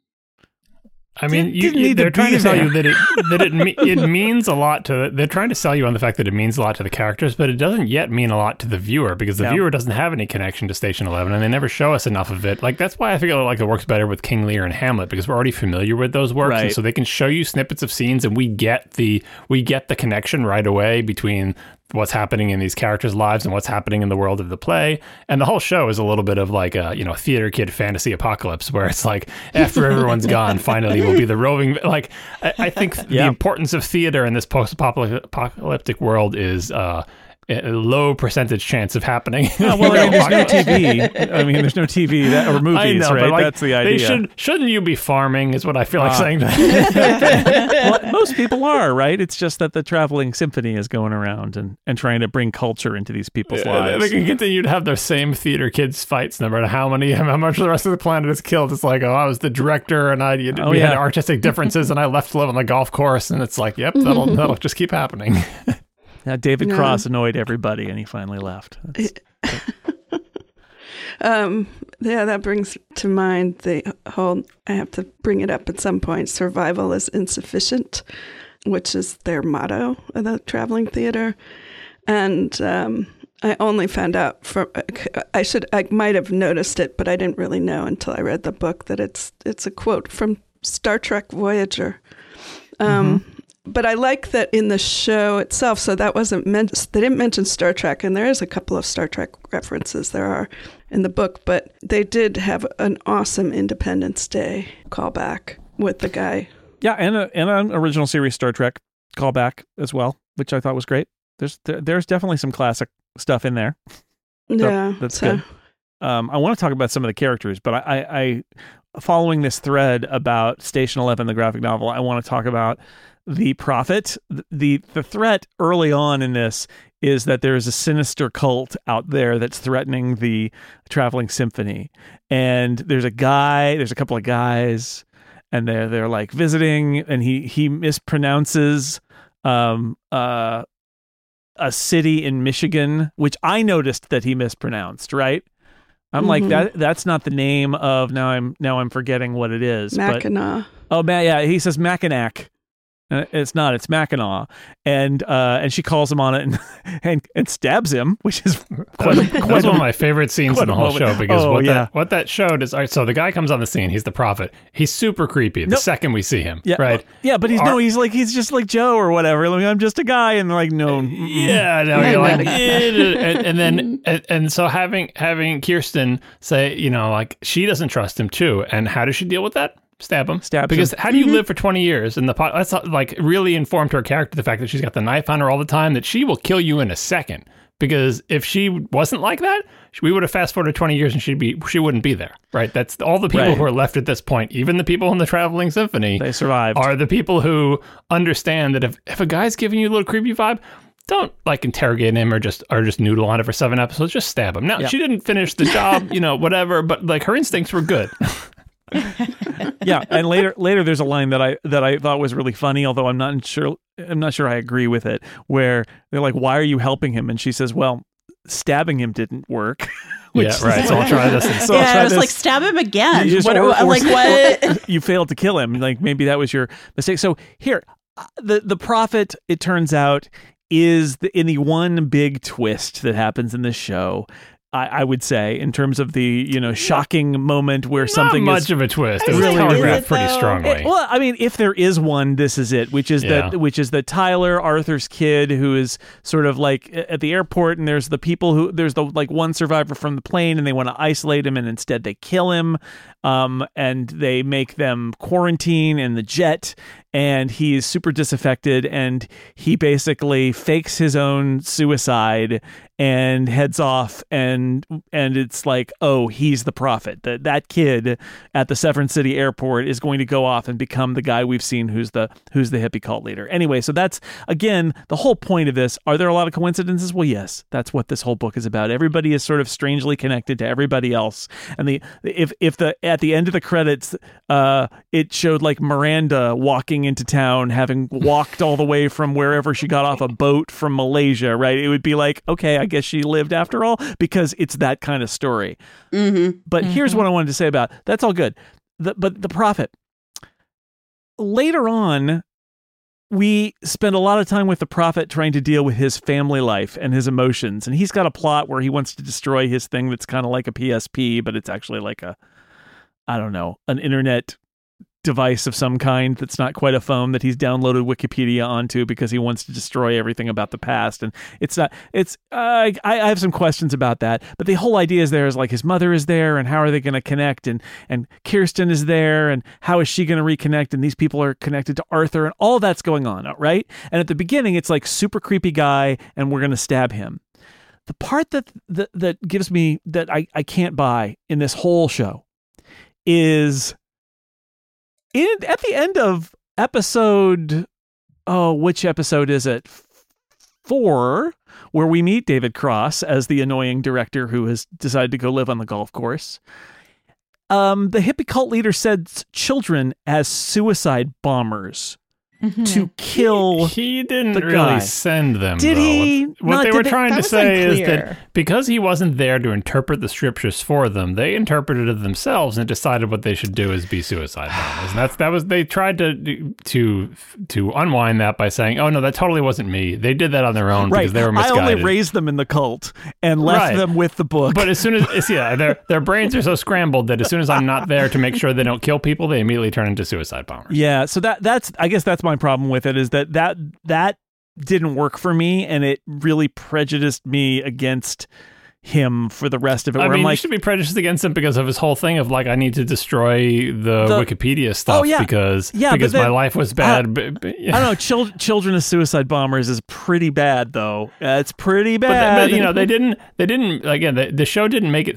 Speaker 7: I mean, they're trying to tell you that it means a lot to. They're trying to sell you on the fact that it means a lot to the characters, but it doesn't yet mean a lot to the viewer, because the viewer doesn't have any connection to Station 11, and they never show us enough of it. That's why I feel like it works better with King Lear and Hamlet, because we're already familiar with those works, and so they can show you snippets of scenes, and we get the connection right away between what's happening in these characters' lives and what's happening in the world of the play. And the whole show is a little bit of like a theater kid fantasy apocalypse, where it's like, after everyone's gone, finally we'll be the roving. I think the importance of theater in this post-apocalyptic world is a low percentage chance of happening.
Speaker 3: There's no TV. There's no TV or movies,
Speaker 7: I know,
Speaker 3: right?
Speaker 7: But
Speaker 3: that's the idea.
Speaker 7: Shouldn't you be farming, is what I feel like saying.
Speaker 3: Well, most people are, right? It's just that the traveling symphony is going around and trying to bring culture into these people's lives.
Speaker 7: They can continue to have their same theater kids fights, no matter how much the rest of the planet is killed. It's like, I was the director, and we had artistic differences, and I left to live on the golf course, and it's like, yep, that'll just keep happening.
Speaker 3: Now, David Cross annoyed everybody, and he finally left.
Speaker 6: That brings to mind the whole, I have to bring it up at some point, survival is insufficient, which is their motto of the traveling theater. And I only found out I might have noticed it, but I didn't really know until I read the book that it's a quote from Star Trek Voyager. But I like that in the show itself, so that wasn't meant, they didn't mention Star Trek, and there is a couple of Star Trek references there are in the book, but they did have an awesome Independence Day callback with the guy.
Speaker 3: Yeah, and an original series Star Trek callback as well, which I thought was great. There's definitely some classic stuff in there. That's good. I want to talk about some of the characters, but I following this thread about Station 11, the graphic novel, I want to talk about the Prophet. The threat early on in this is that there is a sinister cult out there that's threatening the traveling symphony, and there's a couple of guys, and they're like visiting, and he mispronounces a city in Michigan, which I noticed that he mispronounced, right? I'm like, that's not the name of, now I'm forgetting what it is.
Speaker 6: Mackinac.
Speaker 3: He says Mackinac. It's not. It's Mackinac, and she calls him on it and stabs him, which is quite
Speaker 7: one of my favorite scenes in the whole show, because what that showed is, all right, so the guy comes on the scene. He's the Prophet. He's super creepy the second we see him, right?
Speaker 3: Yeah, but he's just like Joe or whatever. Like, I'm just a guy, and they're like, no.
Speaker 7: You're like, and so having Kirsten say, like, she doesn't trust him too, and how does she deal with that? Stab him.
Speaker 3: Because
Speaker 7: how do you live for 20 years? And that's like really informed her character, the fact that she's got the knife on her all the time, that she will kill you in a second. Because if she wasn't like that, we would have fast forwarded 20 years and she wouldn't be there, right? That's all the people who are left at this point. Even the people in the Traveling Symphony,
Speaker 3: they survived.
Speaker 7: Are the people who understand that if a guy's giving you a little creepy vibe, don't like interrogate him or just noodle on it for 7 episodes. Just stab him. Now she didn't finish the job, whatever, but like her instincts were good.
Speaker 3: Yeah, and later there's a line that I thought was really funny, although I'm not sure I agree with it, where they're like, "Why are you helping him?" And she says, "Well, stabbing him didn't work."
Speaker 7: Yeah, right. So I'll try this.
Speaker 4: I was like, stab him again. What?
Speaker 3: You failed to kill him. Like maybe that was your mistake. So here, the prophet, it turns out, is in the one big twist that happens in this show. I would say, in terms of the shocking moment where something
Speaker 7: not much of a twist. It was telegraphed pretty strongly.
Speaker 3: Well, I mean, if there is one, this is it. Which is that Tyler, Arthur's kid, who is sort of like at the airport, and there's the like one survivor from the plane, and they want to isolate him, and instead they kill him, and they make them quarantine in the jet. And he's super disaffected, and he basically fakes his own suicide and heads off, and it's like, oh, he's the prophet. That kid at the Severn City airport is going to go off and become the guy we've seen who's the hippie cult leader. Anyway, so that's, again, the whole point of this. Are there a lot of coincidences? Well, yes, that's what this whole book is about. Everybody is sort of strangely connected to everybody else. And if at the end of the credits, it showed like Miranda walking into town, having walked all the way from wherever she got off a boat from Malaysia, right? It would be like, okay, I guess she lived after all, because it's that kind of story.
Speaker 4: Mm-hmm.
Speaker 3: But here's what I wanted to say about that's all good. But the prophet, later on, we spend a lot of time with the prophet trying to deal with his family life and his emotions. And he's got a plot where he wants to destroy his thing that's kind of like a PSP, but it's actually like an internet device of some kind that's not quite a phone that he's downloaded Wikipedia onto because he wants to destroy everything about the past. And I have some questions about that, but the whole idea is like his mother is there, and how are they going to connect? And Kirsten is there, and how is she going to reconnect? And these people are connected to Arthur, and all that's going on, right? And at the beginning, it's like super creepy guy, and we're going to stab him. The part that gives me that I can't buy in this whole show is at the end of episode, which episode is it? 4, where we meet David Cross as the annoying director who has decided to go live on the golf course. The hippie cult leader sends children as suicide bombers to kill.
Speaker 7: He didn't really
Speaker 3: guy.
Speaker 7: Send them.
Speaker 3: Did
Speaker 7: though.
Speaker 3: he?
Speaker 7: What they were trying to say is that because he wasn't there to interpret the scriptures for them, they interpreted it themselves and decided what they should do is be suicide bombers. And they tried to unwind that by saying, "Oh no, that totally wasn't me. They did that on their own because they were misguided."
Speaker 3: I only raised them in the cult and left them with the book.
Speaker 7: But as soon as their brains are so scrambled that as soon as I'm not there to make sure they don't kill people, they immediately turn into suicide bombers.
Speaker 3: Yeah, so that's I guess that's my problem with it, is that didn't work for me, and it really prejudiced me against him for the rest of it.
Speaker 7: I mean,
Speaker 3: I'm like,
Speaker 7: you should be prejudiced against him because of his whole thing of like, I need to destroy the Wikipedia stuff because my life was bad.
Speaker 3: I don't know. Children as suicide bombers is pretty bad, though. It's pretty bad.
Speaker 7: But they didn't again. The show didn't make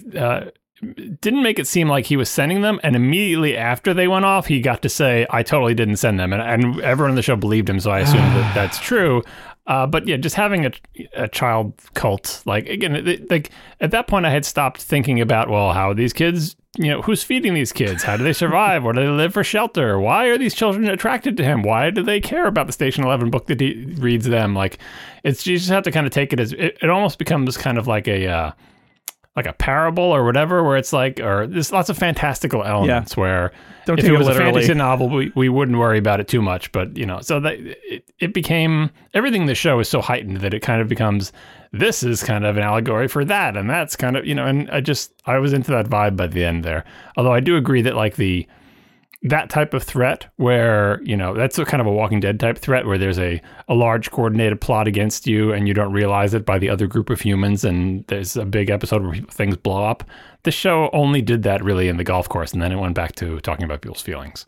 Speaker 7: it seem like he was sending them, and immediately after they went off, he got to say, "I totally didn't send them," and everyone in the show believed him, so I assume that's true. But yeah, just having a child cult, like again, like at that point, I had stopped thinking about, well, how are these kids? Who's feeding these kids? How do they survive? Where do they live for shelter? Why are these children attracted to him? Why do they care about the Station 11 book that he reads them? Like, you just have to kind of take it as it almost becomes kind of like a parable or whatever, where it's like, or there's lots of fantastical elements where if it was a fantasy novel, we wouldn't worry about it too much. But, so that it became, everything in the show is so heightened that it kind of becomes, this is kind of an allegory for that. And that's kind of, and I was into that vibe by the end there. Although I do agree that like the that type of threat where, that's a kind of a Walking Dead type threat where there's a large coordinated plot against you and you don't realize it by the other group of humans, and there's a big episode where things blow up. The show only did that really in the golf course, and then it went back to talking about people's feelings.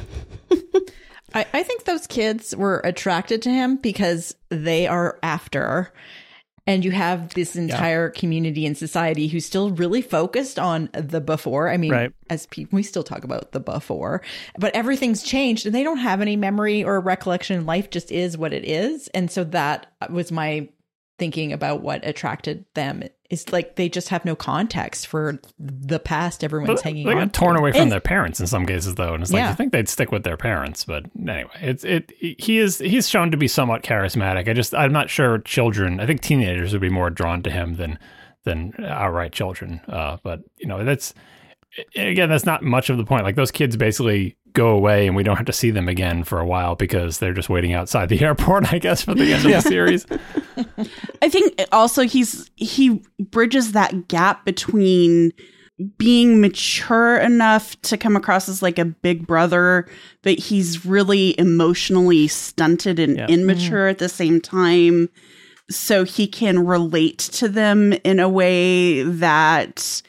Speaker 5: I think those kids were attracted to him because they are after. And you have this entire community and society who's still really focused on the before. I mean, as people, we still talk about the before, but everything's changed and they don't have any memory or recollection. Life just is what it is. And so that was my thinking about what attracted them. It's like they just have no context for the past everyone's hanging on to. They got
Speaker 7: torn away from their parents in some cases, though. And it's like, you think they'd stick with their parents. But anyway, he's shown to be somewhat charismatic. I'm not sure children, I think teenagers would be more drawn to him than outright children. But, that's not much of the point. Like those kids basically go away and we don't have to see them again for a while because they're just waiting outside the airport, I guess, for the end of the series.
Speaker 4: I think also he bridges that gap between being mature enough to come across as like a big brother, but he's really emotionally stunted and immature at the same time. So he can relate to them in a way that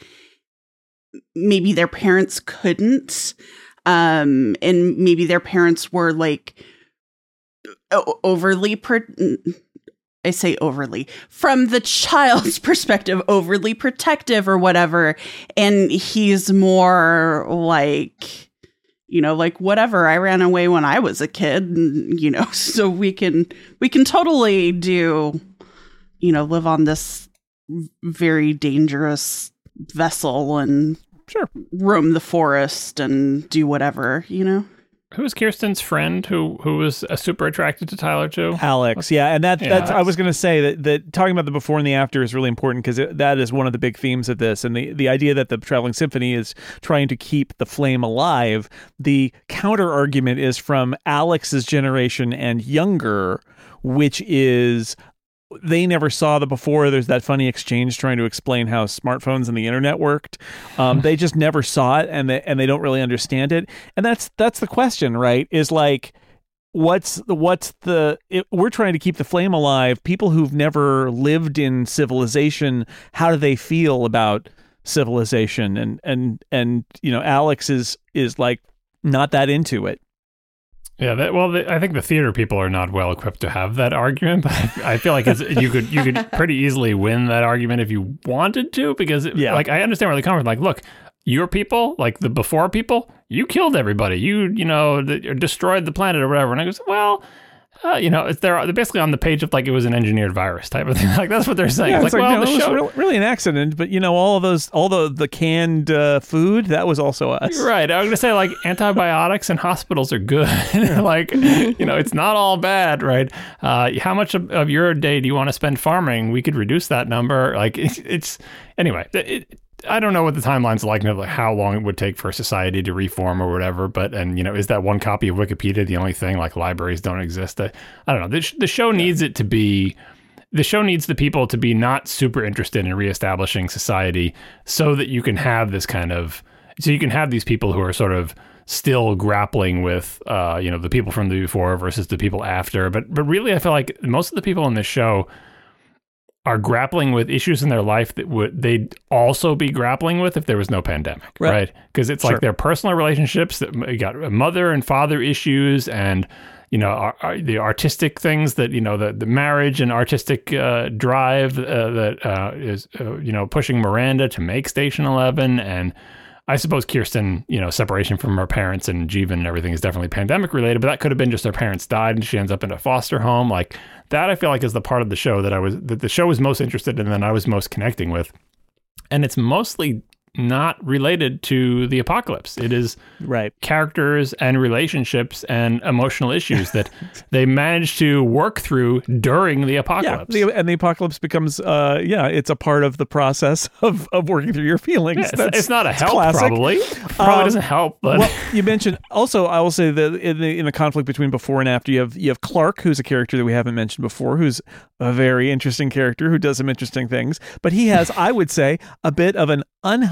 Speaker 4: maybe their parents couldn't. And maybe their parents were like overly I say overly, from the child's perspective, overly protective or whatever. And he's more like, like whatever, I ran away when I was a kid, and, so we can totally do, live on this very dangerous vessel and roam the forest and do whatever,
Speaker 7: Who's Kirsten's friend who was super attracted to Tyler too?
Speaker 3: Alex, and that's I was going to say that talking about the before and the after is really important because that is one of the big themes of this, and the idea that the Traveling Symphony is trying to keep the flame alive. The counter argument is from Alex's generation and younger, which is they never saw the before. There's that funny exchange trying to explain how smartphones and the internet worked. They just never saw it, and they don't really understand it. And that's the question, right? Is like, we're trying to keep the flame alive. People who've never lived in civilization, how do they feel about civilization? And Alex is like not that into it.
Speaker 7: Yeah, I think the theater people are not well equipped to have that argument. But I feel like you could pretty easily win that argument if you wanted to, because like I understand where they come from. Like, look, your people, like the before people, you killed everybody. You destroyed the planet or whatever. And I go, well, they're basically on the page of like it was an engineered virus type of thing. Like that's what they're saying.
Speaker 3: Yeah, it's like, well, the show was really an accident, but all the canned food, that was also us.
Speaker 7: Right. I was gonna say like antibiotics in hospitals are good. Like it's not all bad, right? How much of your day do you want to spend farming? We could reduce that number. Like it's anyway. I don't know what the timeline's like how long it would take for society to reform or whatever, but is that one copy of Wikipedia the only thing? Like libraries don't exist. I don't know. The show needs it to be. The show needs the people to be not super interested in reestablishing society, so that you can have this so you can have these people who are sort of still grappling with the people from the before versus the people after. But really, I feel like most of the people in this show are grappling with issues in their life that they'd also be grappling with if there was no pandemic, right? Because it's like their personal relationships, that you got mother and father issues, and the artistic things that the marriage and artistic drive that is pushing Miranda to make Station 11, and I suppose Kirsten, separation from her parents and Jeevan and everything is definitely pandemic related, but that could have been just her parents died and she ends up in a foster home. Like that, I feel like is the part of the show that the show was most interested in and I was most connecting with. And it's mostly not related to the apocalypse. It is characters and relationships and emotional issues that they manage to work through during the apocalypse.
Speaker 3: Yeah, and the apocalypse becomes, it's a part of the process of working through your feelings.
Speaker 7: Yeah, it's not a help, classic. Probably doesn't help. But
Speaker 3: well, you mentioned also, I will say that in the conflict between before and after, you have Clark, who's a character that we haven't mentioned before, who's a very interesting character who does some interesting things, but he has, I would say, a bit of an unhealthy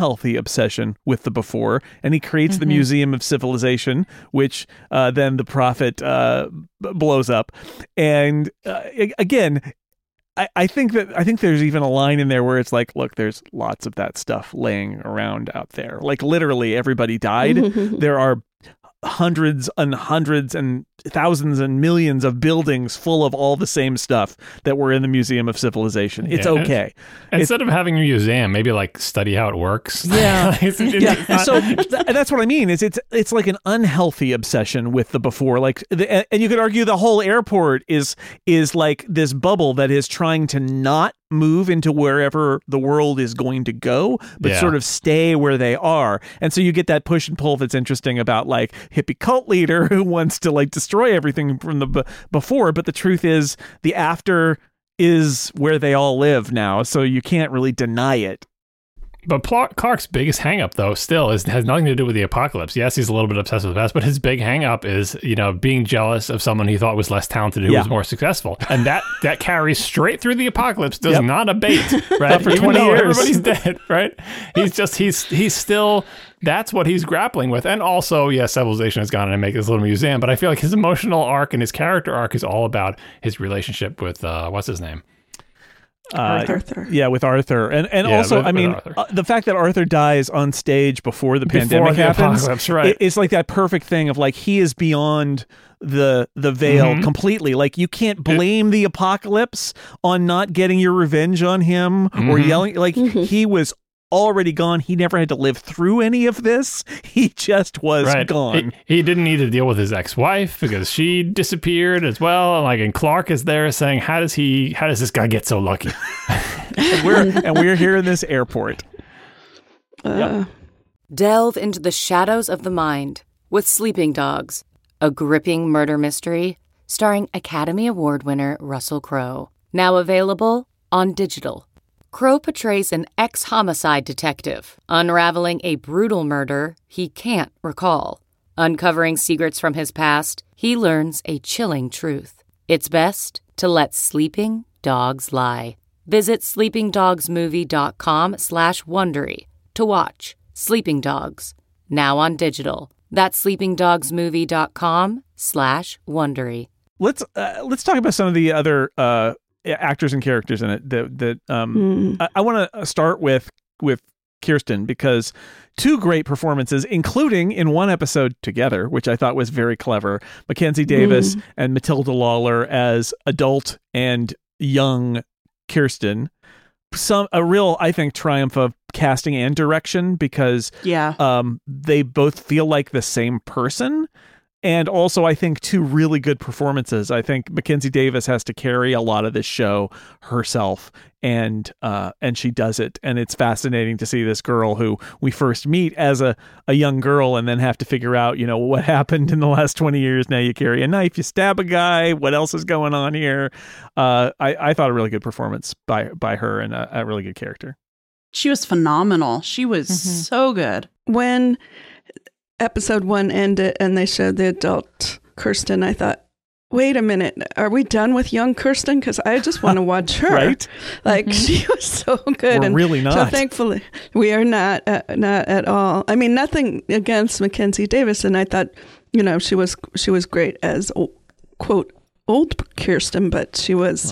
Speaker 3: unhealthy obsession with the before, and he creates the Museum of Civilization, which then the Prophet blows up. And again, I think there's even a line in there where it's like, look, there's lots of that stuff laying around out there. Like literally everybody died. There are hundreds and thousands and millions of buildings full of all the same stuff that were in the Museum of Civilization. It's okay.
Speaker 7: Instead of having a museum, maybe like study how it works.
Speaker 3: Yeah. So that's what I mean. Is it's like an unhealthy obsession with the before. Like, and you could argue the whole airport is like this bubble that is trying to not move into wherever the world is going to go, but sort of stay where they are. And so you get that push and pull that's interesting about like hippie cult leader who wants to like destroy everything from the before. But the truth is the after is where they all live now. So you can't really deny it.
Speaker 7: But Clark's biggest hang-up, though, still has nothing to do with the apocalypse. Yes, he's a little bit obsessed with the past, but his big hang-up is, being jealous of someone he thought was less talented who was more successful. And that carries straight through the apocalypse, does not abate, right?
Speaker 3: For 20 years.
Speaker 7: Everybody's dead, right? He's still, that's what he's grappling with. And also, yes, civilization has gone in and make this little museum, but I feel like his emotional arc and his character arc is all about his relationship with, what's his name?
Speaker 6: Arthur.
Speaker 3: Yeah, with Arthur. And also, the fact that Arthur dies on stage before the pandemic happens,
Speaker 7: right.
Speaker 3: It's like that perfect thing of like, he is beyond the veil completely. Like, you can't blame the apocalypse on not getting your revenge on him or yelling. Like, he was already gone. He never had to live through any of this. He just was gone.
Speaker 7: He didn't need to deal with his ex-wife because she disappeared as well. And Clark is there saying, how does this guy get so lucky?
Speaker 3: and we're here in this airport.
Speaker 12: Delve into the shadows of the mind with Sleeping Dogs, a gripping murder mystery starring Academy Award winner Russell Crowe. Now available on digital. Crowe portrays an ex-homicide detective, unraveling a brutal murder he can't recall. Uncovering secrets from his past, he learns a chilling truth. It's best to let sleeping dogs lie. Visit sleepingdogsmovie.com/Wondery to watch Sleeping Dogs, now on digital. That's sleepingdogsmovie.com/Wondery.
Speaker 3: Let's talk about some of the other actors and characters in it I want to start with Kirsten, because two great performances, including in one episode together, which I thought was very clever, Mackenzie Davis and Matilda Lawler as adult and young Kirsten. A real, I think, triumph of casting and direction, because they both feel like the same person. And also, I think, two really good performances. I think Mackenzie Davis has to carry a lot of this show herself, and she does it. And it's fascinating to see this girl who we first meet as a young girl and then have to figure out, what happened in the last 20 years. Now you carry a knife, you stab a guy. What else is going on here? I thought a really good performance by her, and a really good character.
Speaker 4: She was phenomenal. She was so good.
Speaker 6: When episode 1 ended and they showed the adult Kirsten, I thought, wait a minute, are we done with young Kirsten? Because I just want to watch her.
Speaker 3: Right?
Speaker 6: Like, she was so good.
Speaker 3: We're really not.
Speaker 6: So thankfully, we are not at all. I mean, nothing against Mackenzie Davis, and I thought, she was great as quote old Kirsten, but she was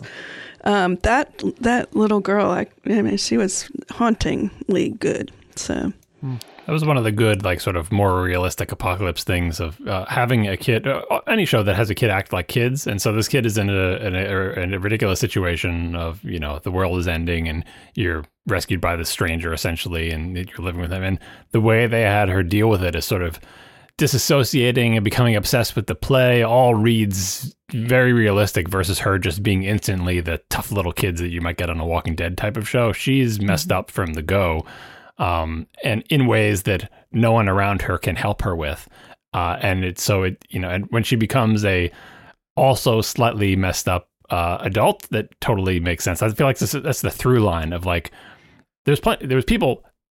Speaker 6: that little girl. I mean, she was hauntingly good. So.
Speaker 7: That was one of the good, like, sort of more realistic apocalypse things of having a kid, any show that has a kid act like kids. And so this kid is in a ridiculous situation of, the world is ending and you're rescued by this stranger, essentially, and you're living with him. And the way they had her deal with it is sort of disassociating and becoming obsessed with the play all reads very realistic versus her just being instantly the tough little kids that you might get on a Walking Dead type of show. She's messed up from the go. And in ways that no one around her can help her with. And when she becomes a also slightly messed up adult, that totally makes sense. I feel like that's the through line of like, there was people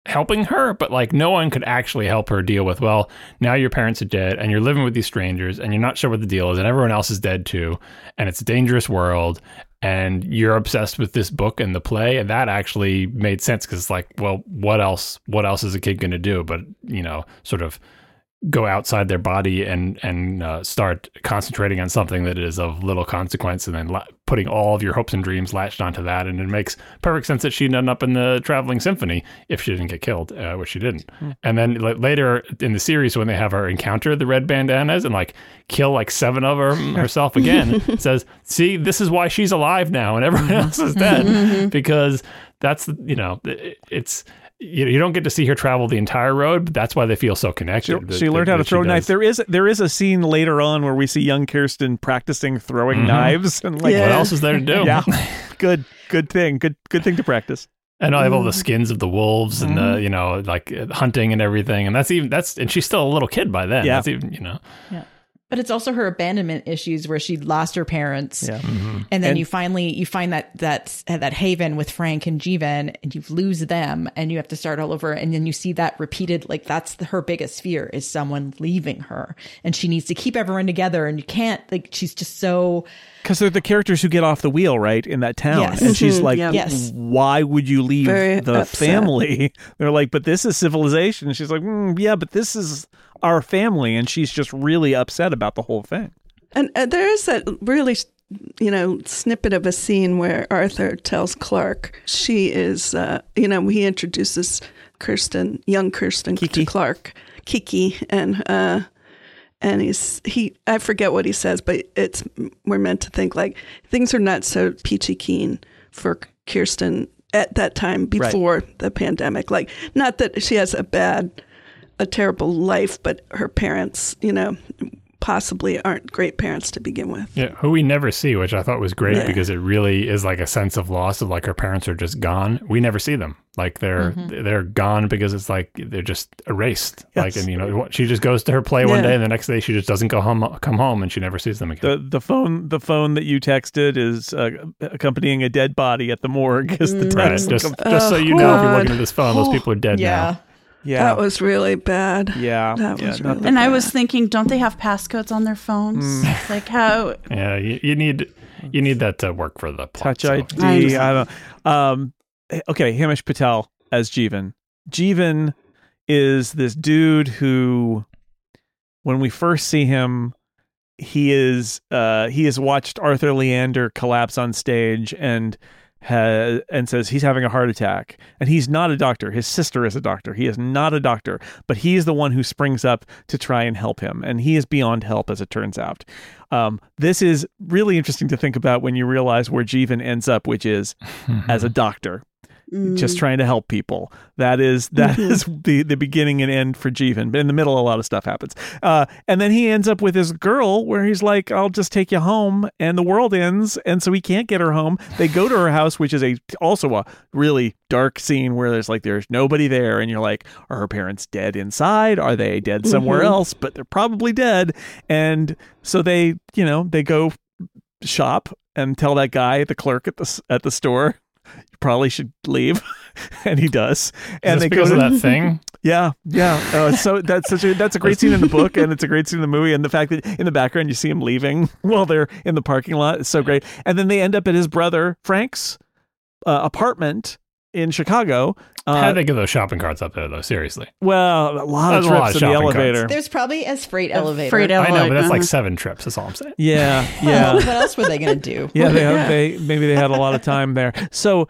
Speaker 7: helping her, but like no one could actually help her deal with, well, now your parents are dead and you're living with these strangers and you're not sure what the deal is and everyone else is dead too. And it's a dangerous world and you're obsessed with this book and the play. And that actually made sense because it's like, well, what else is a kid going to do? But, sort of go outside their body and start concentrating on something that is of little consequence and then putting all of your hopes and dreams latched onto that. And it makes perfect sense that she'd end up in the Traveling Symphony if she didn't get killed, which she didn't. And then later in the series, when they have her encounter the red bandanas and like kill like 7 of them herself again, it says, see, this is why she's alive now and everyone else is dead, because that's, it's... You don't get to see her travel the entire road, but that's why they feel so connected.
Speaker 3: She learned how to throw a knife. There is a scene later on where we see young Kirsten practicing throwing knives, and like,
Speaker 7: what else is there to do?
Speaker 3: Yeah, good thing to practice.
Speaker 7: And I have all the skins of the wolves and the like hunting and everything, and and she's still a little kid by then.
Speaker 3: Yeah,
Speaker 7: that's even
Speaker 5: Yeah. But it's also her abandonment issues where she lost her parents.
Speaker 3: Yeah.
Speaker 5: And then you find that haven with Frank and Jeevan, and you lose them and you have to start all over. And then you see that repeated, like that's her biggest fear is someone leaving her, and she needs to keep everyone together. And you can't, like, she's just so...
Speaker 3: Because they're the characters who get off the wheel, right, in that town.
Speaker 5: Yes.
Speaker 3: And she's like,
Speaker 5: Yes.
Speaker 3: why would you leave
Speaker 6: Very
Speaker 3: the
Speaker 6: upset.
Speaker 3: family? They're like, but this is civilization. And she's like, yeah, but this is our family. And she's just really upset about the whole thing.
Speaker 6: And there is that really, snippet of a scene where Arthur tells Clark she is, he introduces young Kirsten
Speaker 3: Kiki.
Speaker 6: to Clark, Kiki, and I forget what he says, but we're meant to think like things are not so peachy keen for Kirsten at that time before the pandemic. Like, not that she has a terrible life, but her parents, possibly aren't great parents to begin with.
Speaker 7: Yeah, who we never see, which I thought was great because it really is like a sense of loss of like her parents are just gone. We never see them. Like they're gone because it's like they're just erased.
Speaker 3: Yes.
Speaker 7: Like, and she just goes to her play one day and the next day she just doesn't come home and she never sees them again.
Speaker 3: The phone that you texted is accompanying a dead body at the morgue is the text.
Speaker 7: Right. Just so you know, if you're looking at this phone, those people are dead now.
Speaker 3: Yeah,
Speaker 6: that was really bad.
Speaker 3: Yeah,
Speaker 6: that was really bad.
Speaker 4: And I was thinking, don't they have passcodes on their phones? Like how?
Speaker 7: Yeah, you need that to work for the plot.
Speaker 3: Touch ID. I don't. Okay, Himesh Patel as Jeevan. Jeevan is this dude who, when we first see him, he has watched Arthur Leander collapse on stage and says he's having a heart attack, and he's not a doctor. His sister is a doctor. He is not a doctor, but he is the one who springs up to try and help him, and he is beyond help, as it turns out. This is really interesting to think about when you realize where Jeevan ends up, which is as a doctor. Just trying to help people. That is the beginning and end for Jeevan. But in the middle, a lot of stuff happens. And then he ends up with this girl where he's like, I'll just take you home, and the world ends. And so he can't get her home. They go to her house, which is also a really dark scene where there's nobody there. And you're like, are her parents dead inside? Are they dead somewhere else? But they're probably dead. And so they go shop and tell that guy, the clerk at the store, you probably should leave. And he does. And they
Speaker 7: because
Speaker 3: go
Speaker 7: of
Speaker 3: to
Speaker 7: that thing.
Speaker 3: Yeah. So that's a great scene in the book, and it's a great scene in the movie. And the fact that in the background you see him leaving while they're in the parking lot is so great. And then they end up at his brother Frank's apartment in Chicago.
Speaker 7: How did they get those shopping carts up there, though? Seriously.
Speaker 3: Well, a lot of trips in the elevator.
Speaker 5: Carts. There's probably a freight elevator.
Speaker 7: I know, but that's like 7 trips. That's all I'm saying.
Speaker 3: Yeah.
Speaker 5: Well, what else were they going to do?
Speaker 3: Yeah, maybe they had a lot of time there. So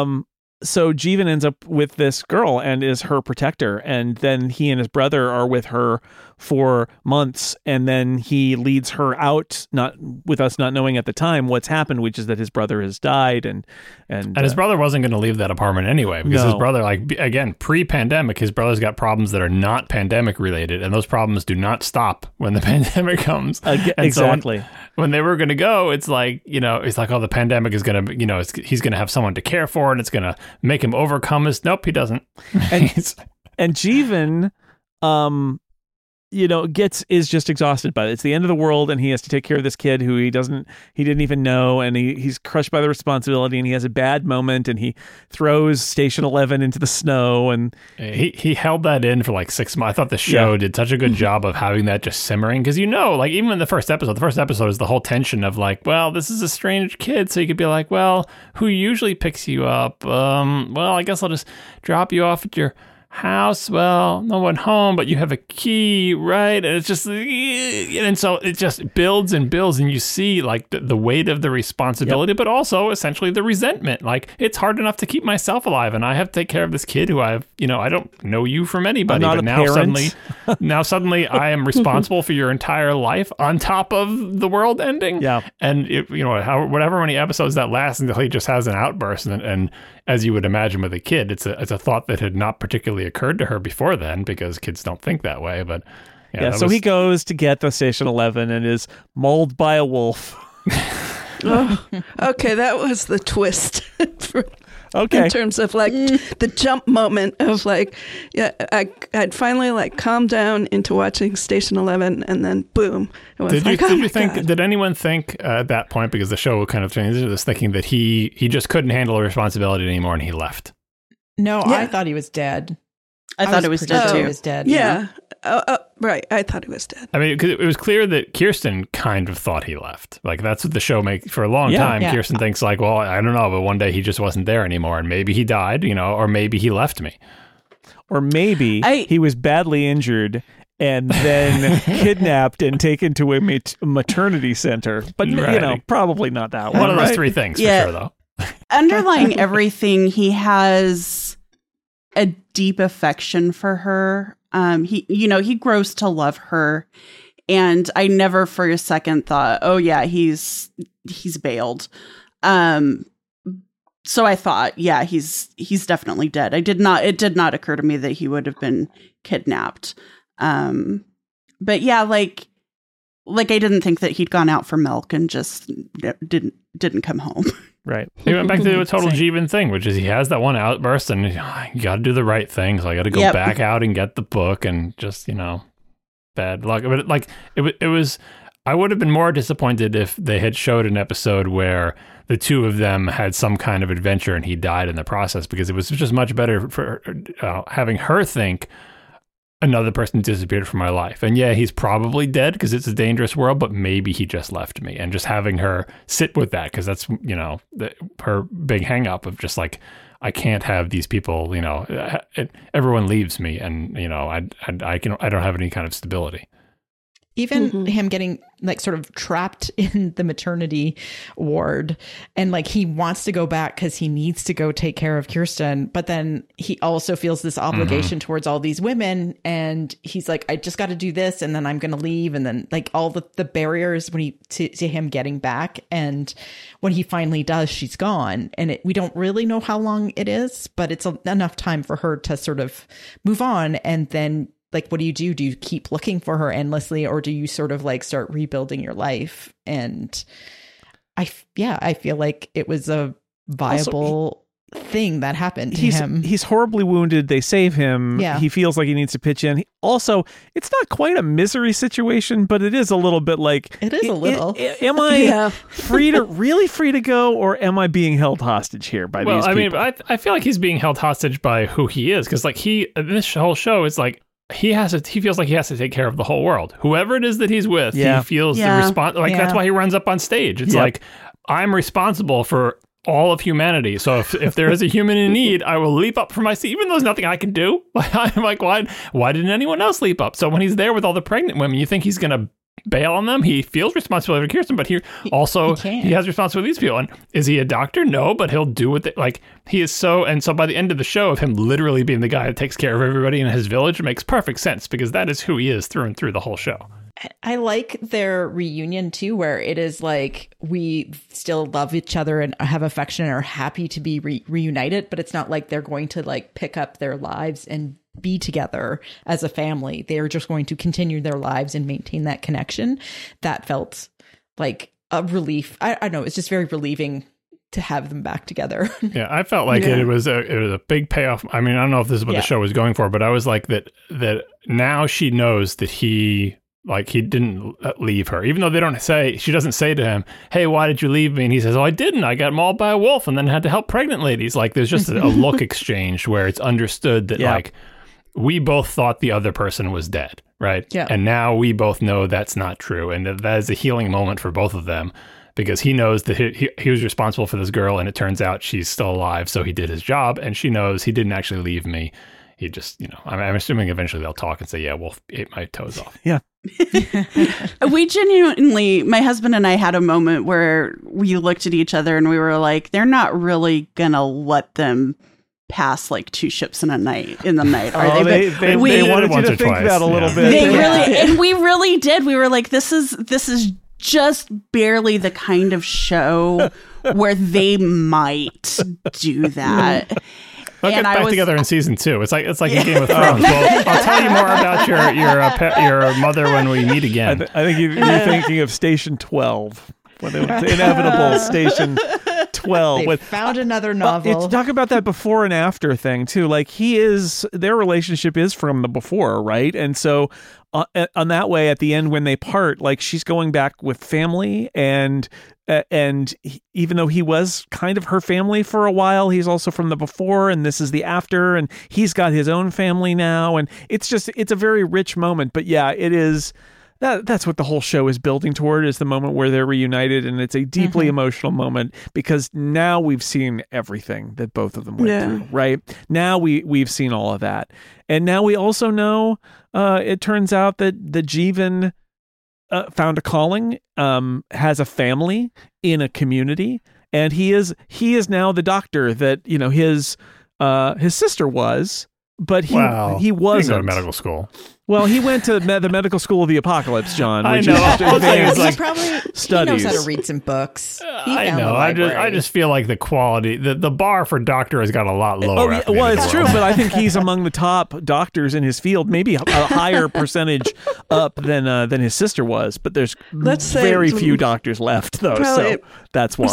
Speaker 3: Jeevan ends up with this girl and is her protector, and then he and his brother are with her for months, and then he leads her out, not with us not knowing at the time what's happened, which is that his brother has died, and
Speaker 7: his brother wasn't going to leave that apartment anyway, because his brother, like, again, pre-pandemic, his brother's got problems that are not pandemic related, and those problems do not stop when the pandemic comes.
Speaker 3: Exactly.
Speaker 7: So when they were going to go, it's like, it's like, oh, the pandemic is going to, he's going to have someone to care for, and it's going to make him overcome his. Nope, he doesn't.
Speaker 3: And Jeevan, is just exhausted by it. It's the end of the world, and he has to take care of this kid who he didn't even know, and he's crushed by the responsibility, and he has a bad moment, and he throws Station 11 into the snow, and
Speaker 7: he held that in for like 6 months. I thought the show did such a good job of having that just simmering, because like even in the first episode is the whole tension of like, well, this is a strange kid, so you could be like, well, who usually picks you up? Well, I guess I'll just drop you off at your house. Well, no one home, but you have a key, right? And it's just, and so it just builds and builds, and you see like the weight of the responsibility, but also essentially the resentment. Like, it's hard enough to keep myself alive, and I have to take care of this kid who I don't know you from anybody, but now suddenly I am responsible for your entire life on top of the world ending.
Speaker 3: Yeah.
Speaker 7: And whatever many episodes that last until he just has an outburst, and as you would imagine with a kid, it's a thought that had not particularly occurred to her before then, because kids don't think that way. But
Speaker 3: so he goes to get the Station 11 and is mauled by a wolf.
Speaker 6: Okay, that was the twist.
Speaker 3: Okay.
Speaker 6: In terms of like the jump moment of like, I'd finally like calmed down into watching Station 11, and then boom. It was
Speaker 7: did anyone think at that point, because the show kind of changed this, thinking that he just couldn't handle the responsibility anymore and he left?
Speaker 5: No, I thought he was dead.
Speaker 4: I thought it was dead too.
Speaker 5: He was dead.
Speaker 6: Yeah. Right. I thought he was dead.
Speaker 7: I mean, because it was clear that Kirsten kind of thought he left. Like, that's what the show makes for a long time. Yeah. Kirsten thinks like, well, I don't know, but one day he just wasn't there anymore, and maybe he died, or maybe he left me.
Speaker 3: Or maybe he was badly injured and then kidnapped and taken to a maternity center. But, probably not that one.
Speaker 7: One of those three things for sure, though.
Speaker 4: Underlying everything, he has a deep affection for her. He grows to love her, and I never for a second thought, oh yeah, he's bailed. So I thought, yeah, he's definitely dead. It did not occur to me that he would have been kidnapped. But yeah, like I didn't think that he'd gone out for milk and just didn't come home.
Speaker 3: Right.
Speaker 7: He went back to do a total Jeevan thing, which is he has that one outburst, and you got to do the right thing. So I got to go back out and get the book, and just bad luck. But like it was, I would have been more disappointed if they had showed an episode where the two of them had some kind of adventure and he died in the process, because it was just much better for having her think, another person disappeared from my life. And yeah, he's probably dead because it's a dangerous world, but maybe he just left me. And just having her sit with that, because that's, her big hang up of just like, I can't have these people, everyone leaves me, and, I don't have any kind of stability.
Speaker 5: Even him getting like sort of trapped in the maternity ward, and like he wants to go back because he needs to go take care of Kirsten, but then he also feels this obligation towards all these women, and he's like, I just got to do this, and then I'm going to leave, and then like all the barriers when to him getting back, and when he finally does, she's gone, and we don't really know how long it is, but it's enough time for her to sort of move on, and then. Like, what do you do? Do you keep looking for her endlessly, or do you sort of like start rebuilding your life? And I feel like it was a viable thing that happened to him.
Speaker 3: He's horribly wounded. They save him.
Speaker 5: Yeah.
Speaker 3: He feels like he needs to pitch in. Also, it's not quite a misery situation, but it is a little bit like...
Speaker 5: It is a little.
Speaker 3: Am I really free to go, or am I being held hostage here by these people?
Speaker 7: I mean, I feel like he's being held hostage by who he is, because like this whole show is like, he feels like he has to take care of the whole world. Whoever it is that he's with, he feels the response. Like that's why he runs up on stage. It's like, I'm responsible for all of humanity. So if there is a human in need, I will leap up from my seat, even though there's nothing I can do. I'm like, why didn't anyone else leap up? So when he's there with all the pregnant women, you think he's going to bail on them? He feels responsibility for Kirsten, but he has responsibility for these people. And is he a doctor? No, but he'll do what he is so. And so by the end of the show, of him literally being the guy that takes care of everybody in his village, makes perfect sense, because that is who he is through and through the whole show.
Speaker 5: I like their reunion too, where it is like we still love each other and have affection and are happy to be reunited, but it's not like they're going to like pick up their lives and be together as a family. They're just going to continue their lives and maintain that connection. That felt like a relief. I don't know. It's just very relieving to have them back together.
Speaker 7: Yeah, I felt like it was a big payoff. I mean, I don't know if this is what the show was going for, but I was like that now she knows that he didn't leave her, even though she doesn't say to him, "Hey, why did you leave me?" And he says, "Oh, I didn't. I got mauled by a wolf and then had to help pregnant ladies." Like there's just a look exchanged where it's understood that like we both thought the other person was dead, right?
Speaker 5: Yeah.
Speaker 7: And now we both know that's not true, and that is a healing moment for both of them. Because he knows that he was responsible for this girl, and it turns out she's still alive, so he did his job, and she knows he didn't actually leave me. He just, I'm assuming eventually they'll talk and say, yeah, Wolf ate my toes off.
Speaker 3: Yeah.
Speaker 4: We genuinely, my husband and I had a moment where we looked at each other and we were like, they're not really going to let them pass like 2 ships in the night, are they?
Speaker 3: They wanted you to think that a little bit.
Speaker 4: They really, and we really did. We were like, this is just barely the kind of show where they might do that.
Speaker 7: They'll get back together in season 2. It's like in Game of Thrones. Well, I'll tell you more about your mother when we meet again.
Speaker 3: I think you're thinking of Station 12. When the inevitable Station 12.
Speaker 5: They found another novel.
Speaker 3: Talk about that before and after thing too. Like their relationship is from the before, right? And so on that way, at the end when they part, like she's going back with family, and even though he was kind of her family for a while, he's also from the before, and this is the after, and he's got his own family now, and it's a very rich moment. But yeah, it is. That's what the whole show is building toward, is the moment where they're reunited, and it's a deeply emotional moment because now we've seen everything that both of them went through, right? Now we've seen all of that. And now we also know, it turns out that Jeevan found a calling, has a family in a community, and he is now the doctor that, his sister was, but he wasn't.
Speaker 7: He didn't go to medical school.
Speaker 3: Well, he went to the medical school of the apocalypse, John.
Speaker 7: I
Speaker 3: which
Speaker 7: know.
Speaker 3: Is
Speaker 5: he probably
Speaker 3: studies.
Speaker 5: He knows how to read some books.
Speaker 7: I know. I just feel like the quality, the bar for doctor has got a lot lower.
Speaker 3: It's true, but I think he's among the top doctors in his field, maybe a higher percentage up than his sister was. But there's very few doctors left, though, so that's why.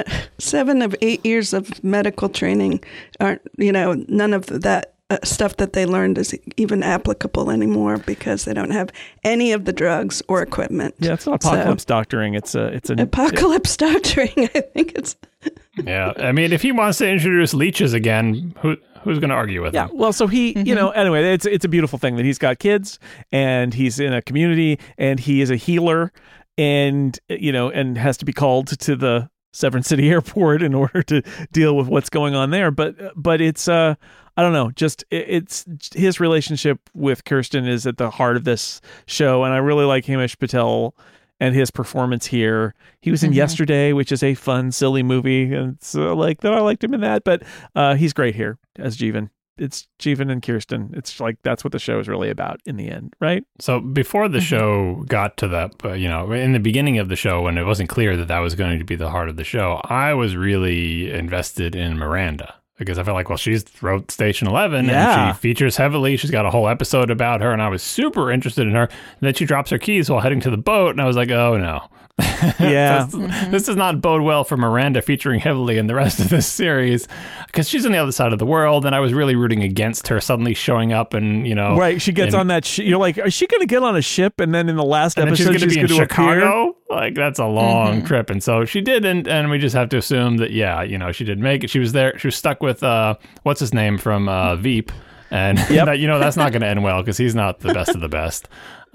Speaker 6: 7 of 8 years of medical training aren't, none of that stuff that they learned is even applicable anymore because they don't have any of the drugs or equipment.
Speaker 3: Yeah, it's not apocalypse doctoring. It's an
Speaker 6: apocalypse doctoring. I think it's.
Speaker 7: Yeah, I mean, if he wants to introduce leeches again, who's going to argue with him?
Speaker 3: Yeah, well, so he, anyway, it's a beautiful thing that he's got kids and he's in a community and he is a healer and and has to be called to the Severn City Airport in order to deal with what's going on there. But it's I don't know, just it's his relationship with Kirsten is at the heart of this show, and I really like Himesh Patel and his performance here. He was in Yesterday, which is a fun, silly movie, and so I liked him in that. But he's great here as Jeevan. It's Jeevan and Kirsten. It's like that's what the show is really about in the end, right?
Speaker 7: So before the show got to that, in the beginning of the show, when it wasn't clear that was going to be the heart of the show, I was really invested in Miranda. Because I felt like, she's wrote Station 11 and she features heavily. She's got a whole episode about her, and I was super interested in her. And then she drops her keys while heading to the boat, and I was like, oh no.
Speaker 3: Yeah.
Speaker 7: This does not bode well for Miranda featuring heavily in the rest of this series, because she's on the other side of the world, and I was really rooting against her suddenly showing up and,
Speaker 3: Right, she gets on that you're like, is she going to get on a ship? And then in the last episode,
Speaker 7: she's going to be in Chicago?
Speaker 3: Appear?
Speaker 7: Like, that's a long trip. And so she did, and we just have to assume that, she did make it. She was there. She was stuck with, what's his name from Veep. And that's not going to end well because he's not the best of the best.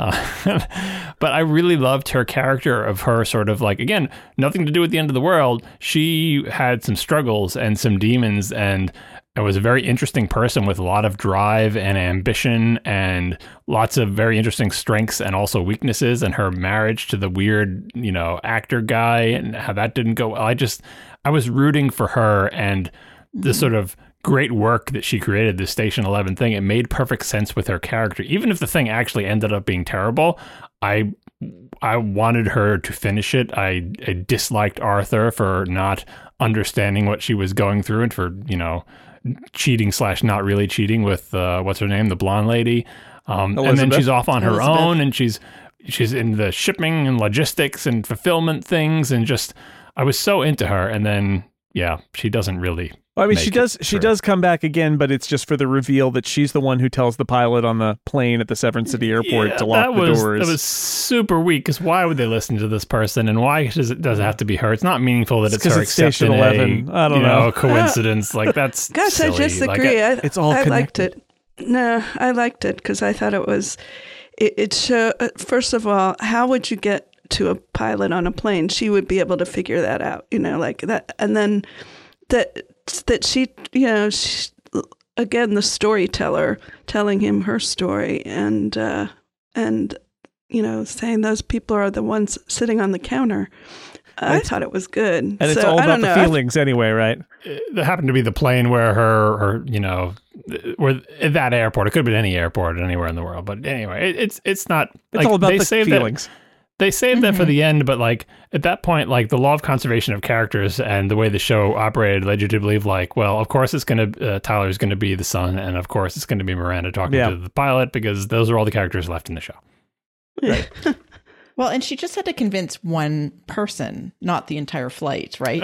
Speaker 7: But I really loved her character of her sort of like, again, nothing to do with the end of the world. She had some struggles and some demons, and it was a very interesting person with a lot of drive and ambition and lots of very interesting strengths and also weaknesses, and her marriage to the weird, actor guy and how that didn't go well. I was rooting for her and the sort of great work that she created, this Station 11 thing. It made perfect sense with her character. Even if the thing actually ended up being terrible, I wanted her to finish it. I disliked Arthur for not understanding what she was going through and for, cheating / not really cheating with, what's her name? The blonde lady. And then she's off on her own, and she's in the shipping and logistics and fulfillment things. And just, I was so into her. And then yeah, she doesn't really.
Speaker 3: I mean, she does come back again, but it's just for the reveal that she's the one who tells the pilot on the plane at the Severn City Airport to lock the doors.
Speaker 7: That was super weak, because why would they listen to this person, and why does it have to be her? It's not meaningful that it's her, except
Speaker 3: Station 11. I don't know.
Speaker 7: Coincidence. Like, that's
Speaker 6: Gosh,
Speaker 7: silly.
Speaker 6: I disagree.
Speaker 3: It's all
Speaker 6: I
Speaker 3: connected.
Speaker 6: liked it. No, I liked it because I thought it showed, first of all, how would you get to a pilot on a plane? She would be able to figure that out, like that. And then that she, again, the storyteller telling him her story and saying those people are the ones sitting on the counter. I thought it was good.
Speaker 3: And it's all about the feelings anyway, right?
Speaker 7: That happened to be the plane where her where at that airport. It could have been any airport anywhere in the world. But anyway, it's not.
Speaker 3: It's all about the feelings.
Speaker 7: They saved that for the end, but like at that point, like the law of conservation of characters and the way the show operated led you to believe, like, well, of course it's going to Tyler's going to be the son, and of course it's going to be Miranda talking to the pilot, because those are all the characters left in the show.
Speaker 3: Right.
Speaker 5: Well, and she just had to convince one person, not the entire flight, right?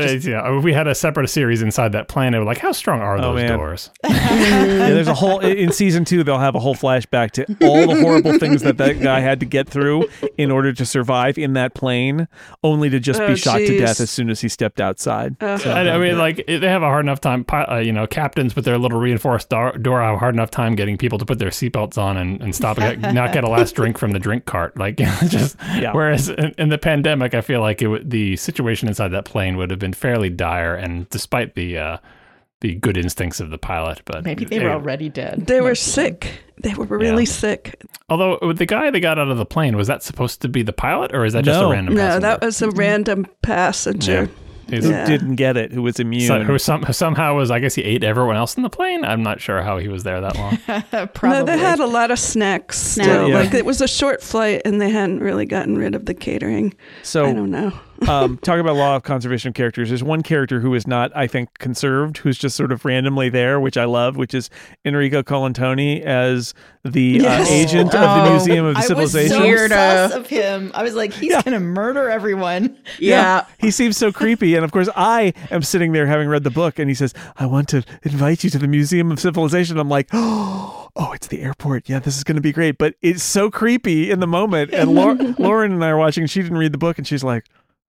Speaker 7: We had a separate series inside that plane. They were like, how strong are those doors?
Speaker 3: There's a whole, in season 2, they'll have a whole flashback to all the horrible things that guy had to get through in order to survive in that plane, only to just be shot to death as soon as he stepped outside.
Speaker 7: I mean, like, they have a hard enough time, captains with their little reinforced door have a hard enough time getting people to put their seatbelts on and stop and not get a last drink from the drink cart. Like, whereas in the pandemic, I feel like the situation inside that plane would have been fairly dire, and despite the good instincts of the pilot, but
Speaker 5: maybe they were already dead.
Speaker 6: They were sick. They were really sick.
Speaker 7: Although the guy they got out of the plane, was that supposed to be the pilot, or is that just a random passenger?
Speaker 6: No, that was a random passenger.
Speaker 3: Who didn't get it, who was immune.
Speaker 7: Who somehow was, I guess he ate everyone else in the plane? I'm not sure how he was there that long.
Speaker 5: Probably.
Speaker 6: No, they had a lot of snacks still. Yeah. Like, it was a short flight and they hadn't really gotten rid of the catering.
Speaker 3: So
Speaker 6: I don't know.
Speaker 3: Talking about law of conservation of characters, there's one character who is not, I think, conserved, who's just sort of randomly there, which I love, which is Enrico Colantoni as the agent of the Museum of Civilization.
Speaker 5: I was so obsessed of him. I was like, he's going to murder everyone.
Speaker 3: Yeah. He seems so creepy. And of course, I am sitting there having read the book, and he says, I want to invite you to the Museum of Civilization. I'm like, oh, it's the airport. Yeah, this is going to be great. But it's so creepy in the moment. And Lauren and I are watching, she didn't read the book, and she's like,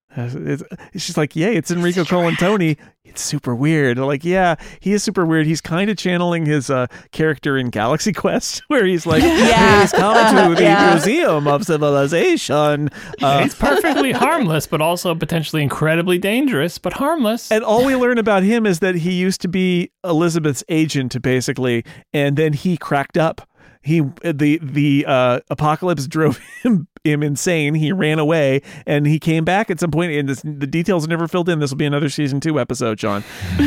Speaker 3: she's like, yay, it's Enrico Colantoni. It's super weird. Like, yeah, he is super weird. He's kind of channeling his character in Galaxy Quest, where he's like, he's come to the Museum of Civilization.
Speaker 7: He's perfectly harmless, but also potentially incredibly dangerous, but harmless.
Speaker 3: And all we learn about him is that he used to be Elizabeth's agent, basically, and then he cracked up. The apocalypse drove him insane. He ran away, and he came back at some point, and the details are never filled in. This will be another season 2 episode, John.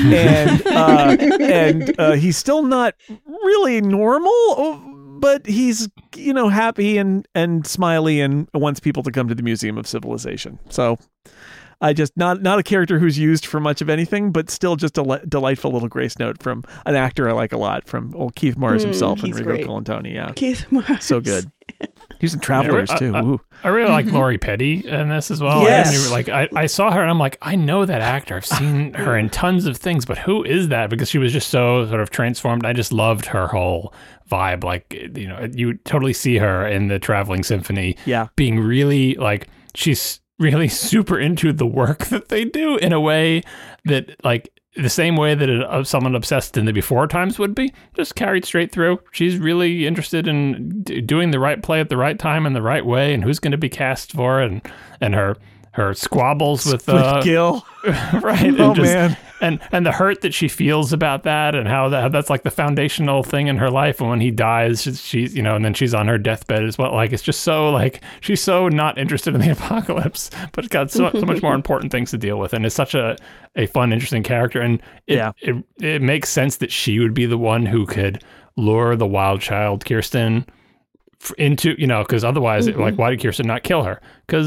Speaker 3: And he's still not really normal, but he's happy and smiley and wants people to come to the Museum of Civilization. So I just not a character who's used for much of anything, but still just a delightful little grace note from an actor I like a lot, from old Keith Mars himself, Enrico Colantoni. Yeah,
Speaker 6: Keith Mars,
Speaker 3: so good. He's in Travelers too.
Speaker 7: I really like Lori Petty in this as well.
Speaker 3: Yes.
Speaker 7: I saw her and I'm like, I know that actor. I've seen her in tons of things, but who is that? Because she was just so sort of transformed. I just loved her whole vibe. Like, you totally see her in the Traveling Symphony.
Speaker 3: Yeah,
Speaker 7: being really like, she's really super into the work that they do in a way that, like, the same way that someone obsessed in the before times would be, just carried straight through. She's really interested in doing the right play at the right time in the right way, and who's going to be cast for it, and her squabbles with
Speaker 3: Gil,
Speaker 7: right?
Speaker 3: Oh, man.
Speaker 7: And the hurt that she feels about that, and how that's like the foundational thing in her life. And when he dies, she's and then she's on her deathbed as well. Like, it's just so, like, she's so not interested in the apocalypse, but it's got so much more important things to deal with. And it's such a fun, interesting character. And it makes sense that she would be the one who could lure the wild child Kirsten into, because otherwise, like, why did Kirsten not kill her? Because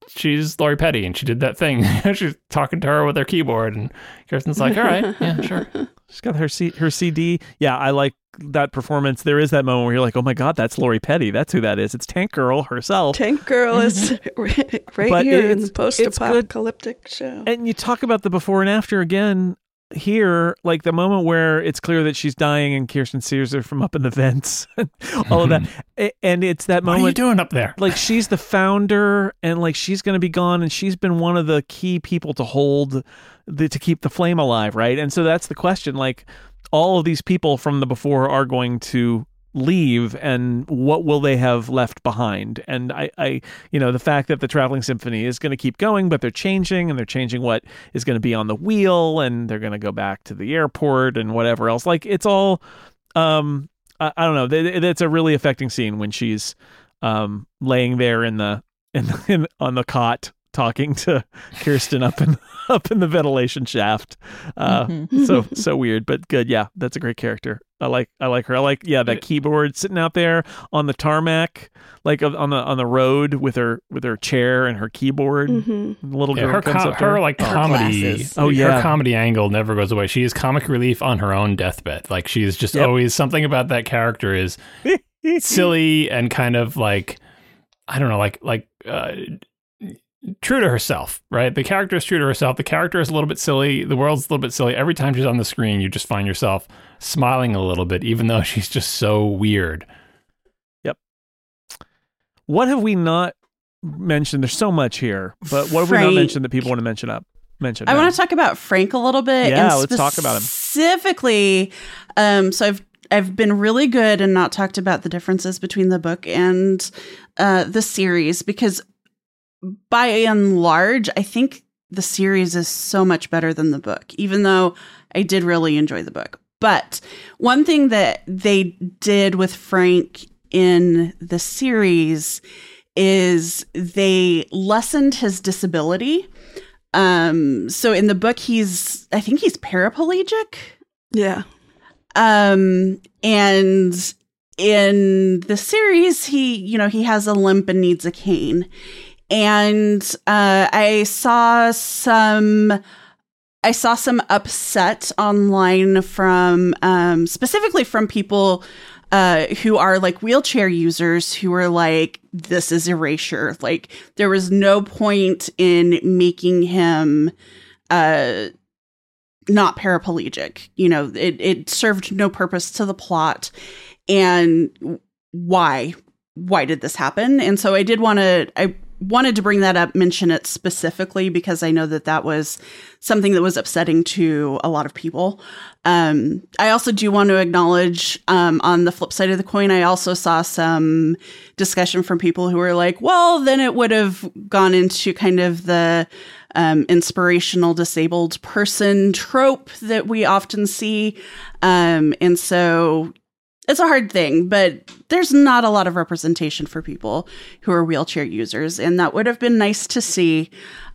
Speaker 7: she's Lori Petty and she did that thing. She's talking to her with her keyboard, and Kirsten's like, all right, yeah, sure.
Speaker 3: She's got her CD. Yeah, I like that performance. There is that moment where you're like, oh my God, that's Lori Petty. That's who that is. It's Tank Girl herself.
Speaker 6: Tank Girl is right here in the post-apocalyptic show.
Speaker 3: And you talk about the before and after again here, like the moment where it's clear that she's dying and Kirsten sees her from up in the vents, all of that. And it's that moment.
Speaker 7: What are you doing up there?
Speaker 3: Like, she's the founder and like she's going to be gone, and she's been one of the key people to hold to keep the flame alive, right? And so that's the question. Like, all of these people from the before are going to leave, and what will they have left behind? And I the fact that the Traveling Symphony is going to keep going, but they're changing what is going to be on the wheel, and they're going to go back to the airport and whatever else. Like, it's all I don't know. It's a really affecting scene when she's laying there on the cot talking to Kirsten up in the ventilation shaft. So weird, but good. Yeah, that's a great character. I like her. I like that keyboard sitting out there on the tarmac, like on the road with her chair and her keyboard. The little girl
Speaker 7: her
Speaker 3: comes up to her.
Speaker 7: Like comedy. Her comedy angle never goes away. She is comic relief on her own deathbed. Like, she is just always, something about that character is silly and kind of like, I don't know, like true to herself, right? The character is true to herself. The character is a little bit silly. The world's a little bit silly. Every time she's on the screen, you just find yourself smiling a little bit, even though she's just so weird.
Speaker 3: Yep. What have we not mentioned? There's so much here, but what have we not mentioned that people want to mention? I
Speaker 4: want to talk about Frank a little bit.
Speaker 3: Yeah,
Speaker 4: and
Speaker 3: let's talk about him.
Speaker 4: Specifically, so I've been really good and not talked about the differences between the book and the series, because by and large, I think the series is so much better than the book, even though I did really enjoy the book. But one thing that they did with Frank in the series is they lessened his disability. So in the book, I think he's paraplegic.
Speaker 6: Yeah.
Speaker 4: And in the series, he has a limp and needs a cane. And I saw some upset online from specifically from people who are like wheelchair users, who are like, this is erasure. Like, there was no point in making him not paraplegic. It served no purpose to the plot. And why did this happen? And so I wanted to bring that up, mention it specifically, because I know that was something that was upsetting to a lot of people. I also do want to acknowledge, on the flip side of the coin, I also saw some discussion from people who were like, well, then it would have gone into kind of the inspirational disabled person trope that we often see. And so it's a hard thing, but there's not a lot of representation for people who are wheelchair users, and that would have been nice to see.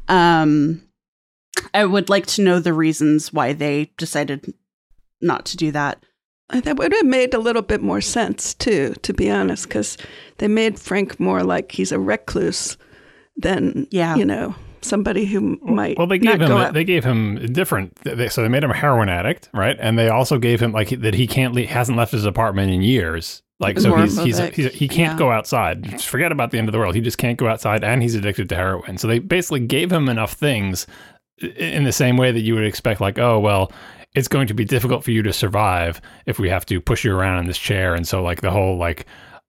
Speaker 4: I would like to know the reasons why they decided not to do that.
Speaker 6: That would have made a little bit more sense, too, to be honest, because they made Frank more like he's a recluse than, somebody who might.
Speaker 7: Well, they gave him different. So they made him a heroin addict, right? And they also gave him like that he hasn't left his apartment in years. Like, so he can't go outside. Just forget about the end of the world. He just can't go outside, and he's addicted to heroin. So they basically gave him enough things in the same way that you would expect, like, oh, well, it's going to be difficult for you to survive if we have to push you around in this chair. And so like the whole, like,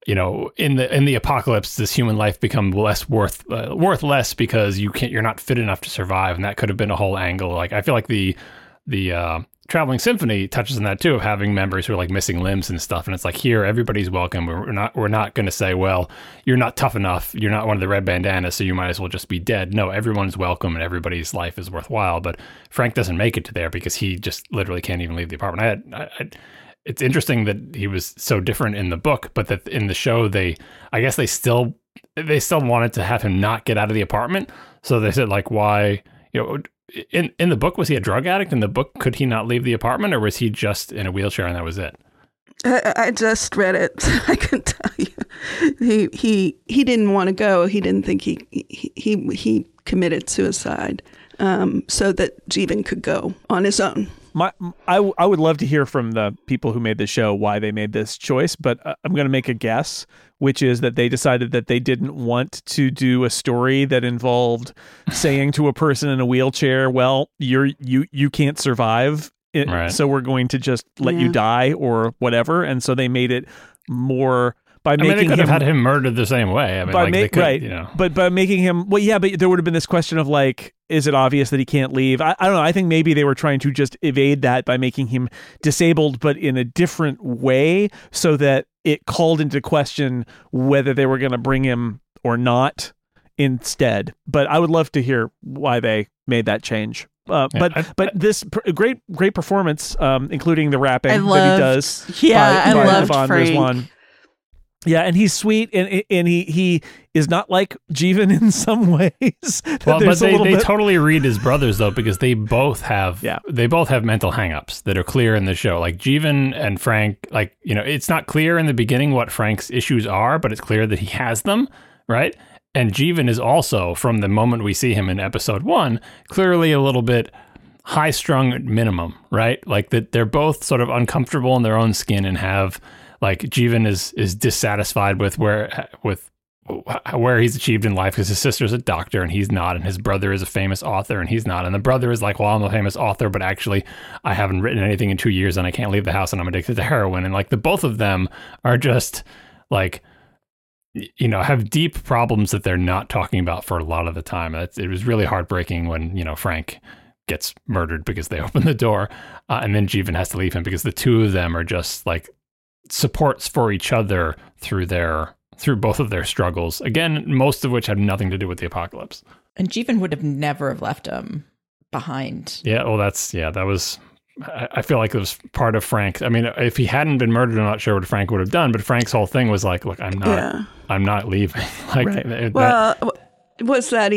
Speaker 7: in the apocalypse, this human life become worth less because you're not fit enough to survive. And that could have been a whole angle. Like, I feel like the Traveling Symphony touches on that too, of having members who are like missing limbs and stuff. And it's like, here, everybody's welcome. We're not going to say, well, you're not tough enough. You're not one of the red bandanas, so you might as well just be dead. No, everyone's welcome and everybody's life is worthwhile. But Frank doesn't make it to there because he just literally can't even leave the apartment. It's interesting that he was so different in the book, but that in the show, I guess they still wanted to have him not get out of the apartment. So they said, like, why, in the book, was he a drug addict? In the book, could he not leave the apartment, or was he just in a wheelchair and that was it?
Speaker 6: I just read it. I can tell you, he didn't want to go. He didn't think he committed suicide, so that Jeevan could go on his own.
Speaker 3: I would love to hear from the people who made the show why they made this choice, but I'm going to make a guess, which is that they decided that they didn't want to do a story that involved saying to a person in a wheelchair, "Well, you can't survive."
Speaker 7: Right.
Speaker 3: So we're going to just let you die or whatever. And so they made it more by making
Speaker 7: they could
Speaker 3: him
Speaker 7: have had him murdered the same way.
Speaker 3: But by making him, but there would have been this question of like, is it obvious that he can't leave? I don't know. I think maybe they were trying to just evade that by making him disabled, but in a different way, so that it called into question whether they were going to bring him or not instead. But I would love to hear why they made that change. But this great performance, including the rapping that he does.
Speaker 4: Yeah, I loved
Speaker 3: Ivan
Speaker 4: Frank.
Speaker 3: Rizwan. Yeah, and he's sweet, and he is not like Jeevan in some ways.
Speaker 7: Well, but they totally read his brothers though, because they both have mental hangups that are clear in the show. Like Jeevan and Frank, like, you know, it's not clear in the beginning what Frank's issues are, but it's clear that he has them, right? And Jeevan is also, from the moment we see him in episode 1, clearly a little bit high-strung at minimum, right? Like that they're both sort of uncomfortable in their own skin and have, like, Jeevan is dissatisfied with where he's achieved in life because his sister's a doctor and he's not, and his brother is a famous author and he's not, and the brother is like, well, I'm a famous author, but actually I haven't written anything in 2 years and I can't leave the house and I'm addicted to heroin. And like the both of them are just like, you know, have deep problems that they're not talking about for a lot of the time. It was really heartbreaking when, you know, Frank gets murdered because they open the door, and then Jeevan has to leave him, because the two of them are just like supports for each other through both of their struggles. Again, most of which have nothing to do with the apocalypse.
Speaker 5: And Jeevan would have never have left him behind.
Speaker 7: Yeah, well, that was. I feel like it was part of Frank. I mean, if he hadn't been murdered, I'm not sure what Frank would have done. But Frank's whole thing was like, "Look, I'm not leaving." Like,
Speaker 6: right. Was that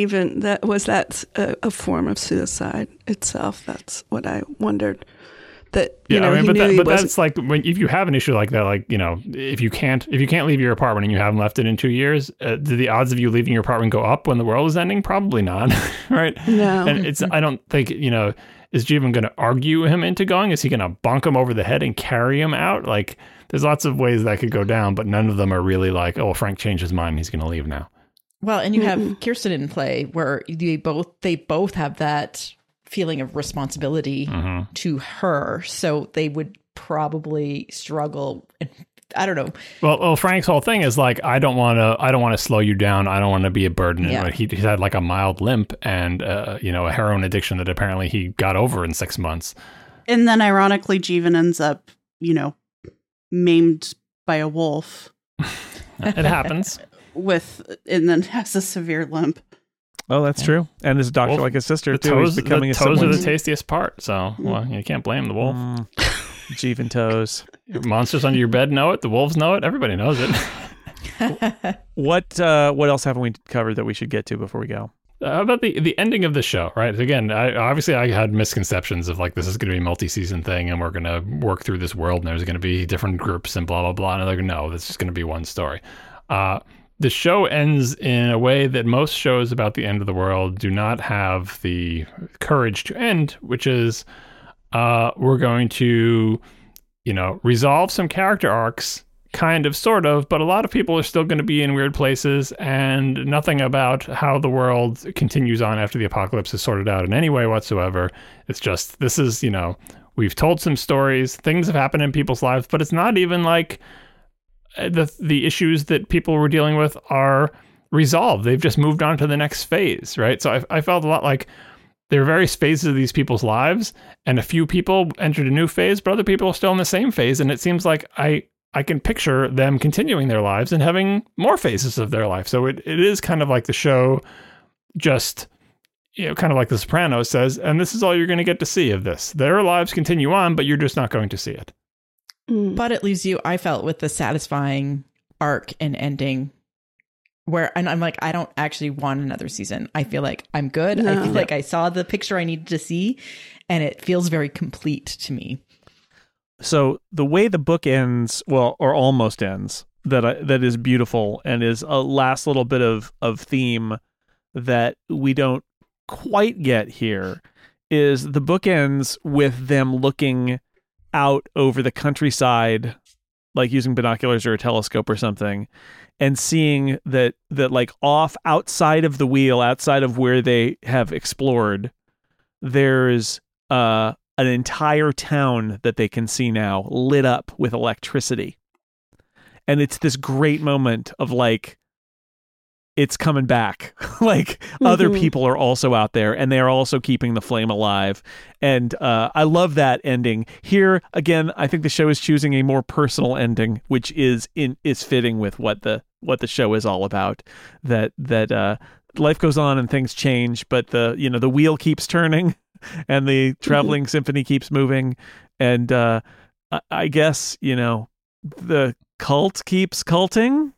Speaker 6: a form of suicide itself? That's what I wondered. That
Speaker 7: That's like if you have an issue like that, like, you know, if you can't leave your apartment and you haven't left it in 2 years, do the odds of you leaving your apartment go up when the world is ending? Probably not, right?
Speaker 6: No.
Speaker 7: And I don't think, you know. Is Jeevan going to argue him into going? Is he going to bonk him over the head and carry him out? Like, there's lots of ways that could go down, but none of them are really like, oh, Frank changed his mind, he's going to leave now.
Speaker 5: Well, and you have Kirsten in play, where they both have that feeling of responsibility to her, so they would probably struggle. I don't know.
Speaker 7: Well, Frank's whole thing is like, I don't want to slow you down. I don't want to be a burden. Yeah. He had like a mild limp and you know, a heroin addiction that apparently he got over in 6 months.
Speaker 4: And then ironically, Jeevan ends up, you know, maimed by a wolf.
Speaker 7: It happens.
Speaker 4: And then has a severe limp.
Speaker 3: Oh, that's true. And his doctor, like his sister, too.
Speaker 7: Toes are the tastiest part. So, well, you can't blame the wolf.
Speaker 3: Jeevan toes.
Speaker 7: Monsters under your bed know it. The wolves know it. Everybody knows it.
Speaker 3: What else haven't we covered that we should get to before we go?
Speaker 7: About the ending of the show, right? Again, I had misconceptions of like, this is going to be a multi-season thing and we're going to work through this world and there's going to be different groups and blah, blah, blah. And I'm like, no, this is going to be one story. The show ends in a way that most shows about the end of the world do not have the courage to end, which is we're going to, you know, resolve some character arcs, kind of, sort of, but a lot of people are still going to be in weird places, and nothing about how the world continues on after the apocalypse is sorted out in any way whatsoever. It's just, this is, you know, we've told some stories, things have happened in people's lives, but it's not even like the issues that people were dealing with are resolved. They've just moved on to the next phase, right? So I felt a lot like there are various phases of these people's lives, and a few people entered a new phase, but other people are still in the same phase. And it seems like I can picture them continuing their lives and having more phases of their life. So it is kind of like the show just, you know, kind of like The Sopranos says, and this is all you're going to get to see of this. Their lives continue on, but you're just not going to see it.
Speaker 5: But it leaves you, I felt, with the satisfying arc and ending and I'm like, I don't actually want another season. I feel like I'm good. No. I feel like I saw the picture I needed to see, and it feels very complete to me.
Speaker 3: So the way the book ends, well, or almost ends, that is beautiful and is a last little bit of theme that we don't quite get here, is the book ends with them looking out over the countryside, like using binoculars or a telescope or something, and seeing that like off outside of the wheel, outside of where they have explored, there's an entire town that they can see now lit up with electricity. And it's this great moment of like, it's coming back. Like other people are also out there and they are also keeping the flame alive. And I love that ending. Here, again, I think the show is choosing a more personal ending, which is fitting with what the show is all about. That life goes on and things change, but the wheel keeps turning and the traveling symphony keeps moving. And I guess, the cult keeps culting.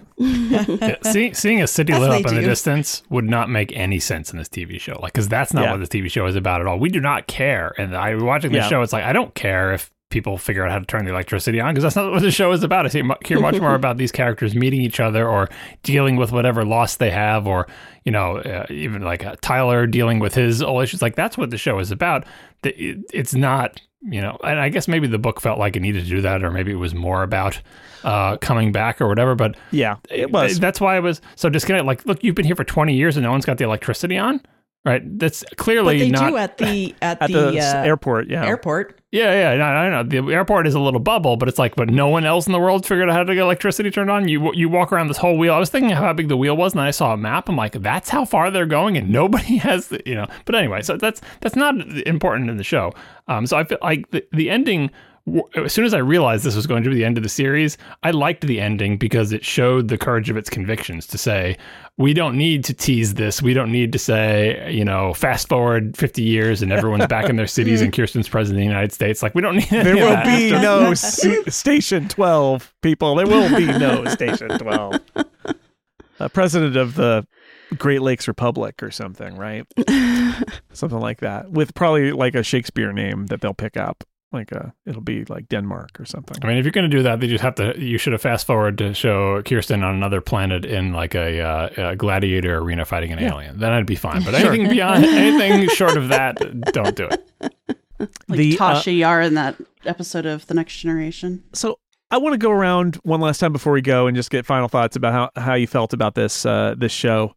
Speaker 7: Seeing a city lit up in the distance would not make any sense in this TV show, like, because that's not what this TV show is about at all. We do not care. And watching the show, it's like, I don't care if people figure out how to turn the electricity on, because that's not what the show is about. I hear much more about these characters meeting each other or dealing with whatever loss they have, or even like Tyler dealing with his old issues. Like, that's what the show is about. It's not, and I guess maybe the book felt like it needed to do that, or maybe it was more about coming back or whatever. But
Speaker 3: yeah, it was.
Speaker 7: That's why it was so disconnected. Like, look, you've been here for 20 years and no one's got the electricity on. Right, that's clearly
Speaker 5: but they
Speaker 7: not
Speaker 5: do at the
Speaker 3: airport. Yeah,
Speaker 5: airport.
Speaker 7: Yeah. No, I know the airport is a little bubble, but it's like, but no one else in the world figured out how to get electricity turned on. You walk around this whole wheel. I was thinking how big the wheel was, and then I saw a map. I'm like, that's how far they're going, and nobody has But anyway, so that's not important in the show. So I feel like the ending. As soon as I realized this was going to be the end of the series, I liked the ending because it showed the courage of its convictions to say, we don't need to tease this. We don't need to say, fast forward 50 years and everyone's back in their cities and Kirsten's president of the United States. Like, we don't need
Speaker 3: There will be no Station 12, people. There will be no Station 12. President of the Great Lakes Republic or something, right? Something like that. With probably like a Shakespeare name that they'll pick up. Like it'll be like Denmark or something.
Speaker 7: I mean, if you're going to do that, you should have fast forward to show Kirsten on another planet in like a gladiator arena fighting an alien. Then I'd be fine. But anything short of that, don't do it.
Speaker 4: Like Tasha Yar in that episode of The Next Generation.
Speaker 3: So I want to go around one last time before we go and just get final thoughts about how you felt about this show.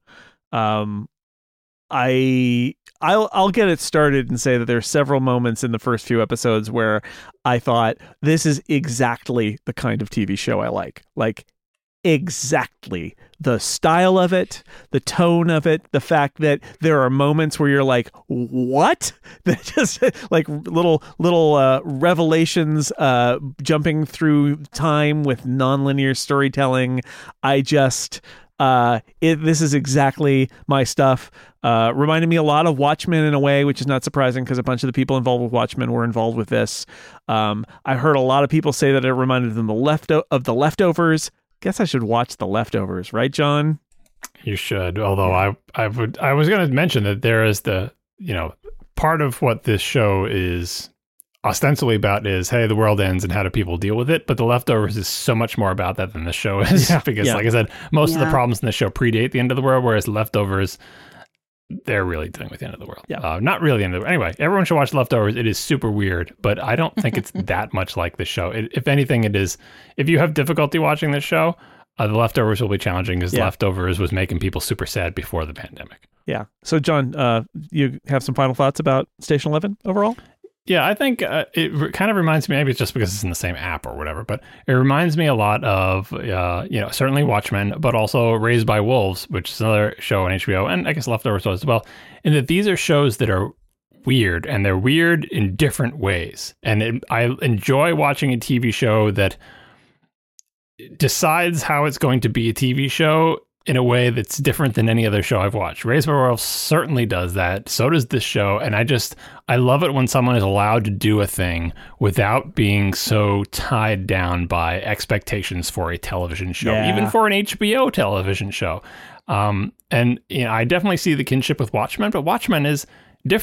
Speaker 3: I'll get it started and say that there are several moments in the first few episodes where I thought, this is exactly the kind of TV show I like. Like, exactly. The style of it, the tone of it, the fact that there are moments where you're like, what? That just like little revelations jumping through time with nonlinear storytelling. This is exactly my stuff. Reminded me a lot of Watchmen in a way, which is not surprising because a bunch of the people involved with Watchmen were involved with this. I heard a lot of people say that it reminded them of The Leftovers. Guess I should watch The Leftovers, right, John?
Speaker 7: You should. Although I was going to mention that there is part of what this show is ostensibly about is, hey, the world ends and how do people deal with it? But The Leftovers is so much more about that than the show is. Because like I said, most of the problems in the show predate the end of the world, whereas Leftovers, they're really dealing with the end of the world. Not really the end of the world. Anyway, everyone should watch Leftovers. It is super weird, but I don't think it's that much like the show. If anything, it is. If you have difficulty watching this show, The Leftovers will be challenging because Leftovers was making people super sad before the pandemic. Yeah.
Speaker 3: So, John, you have some final thoughts about Station 11 overall?
Speaker 7: Yeah, I think it kind of reminds me, maybe it's just because it's in the same app or whatever, but it reminds me a lot of, certainly Watchmen, but also Raised by Wolves, which is another show on HBO, and I guess Leftovers as well, in that these are shows that are weird, and they're weird in different ways. And I enjoy watching a TV show that decides how it's going to be a TV show in a way that's different than any other show I've watched. Raised by Wolves certainly does that. So does this show. And I love it when someone is allowed to do a thing without being so tied down by expectations for a television show, even for an HBO television show. I definitely see the kinship with Watchmen, but Watchmen is different.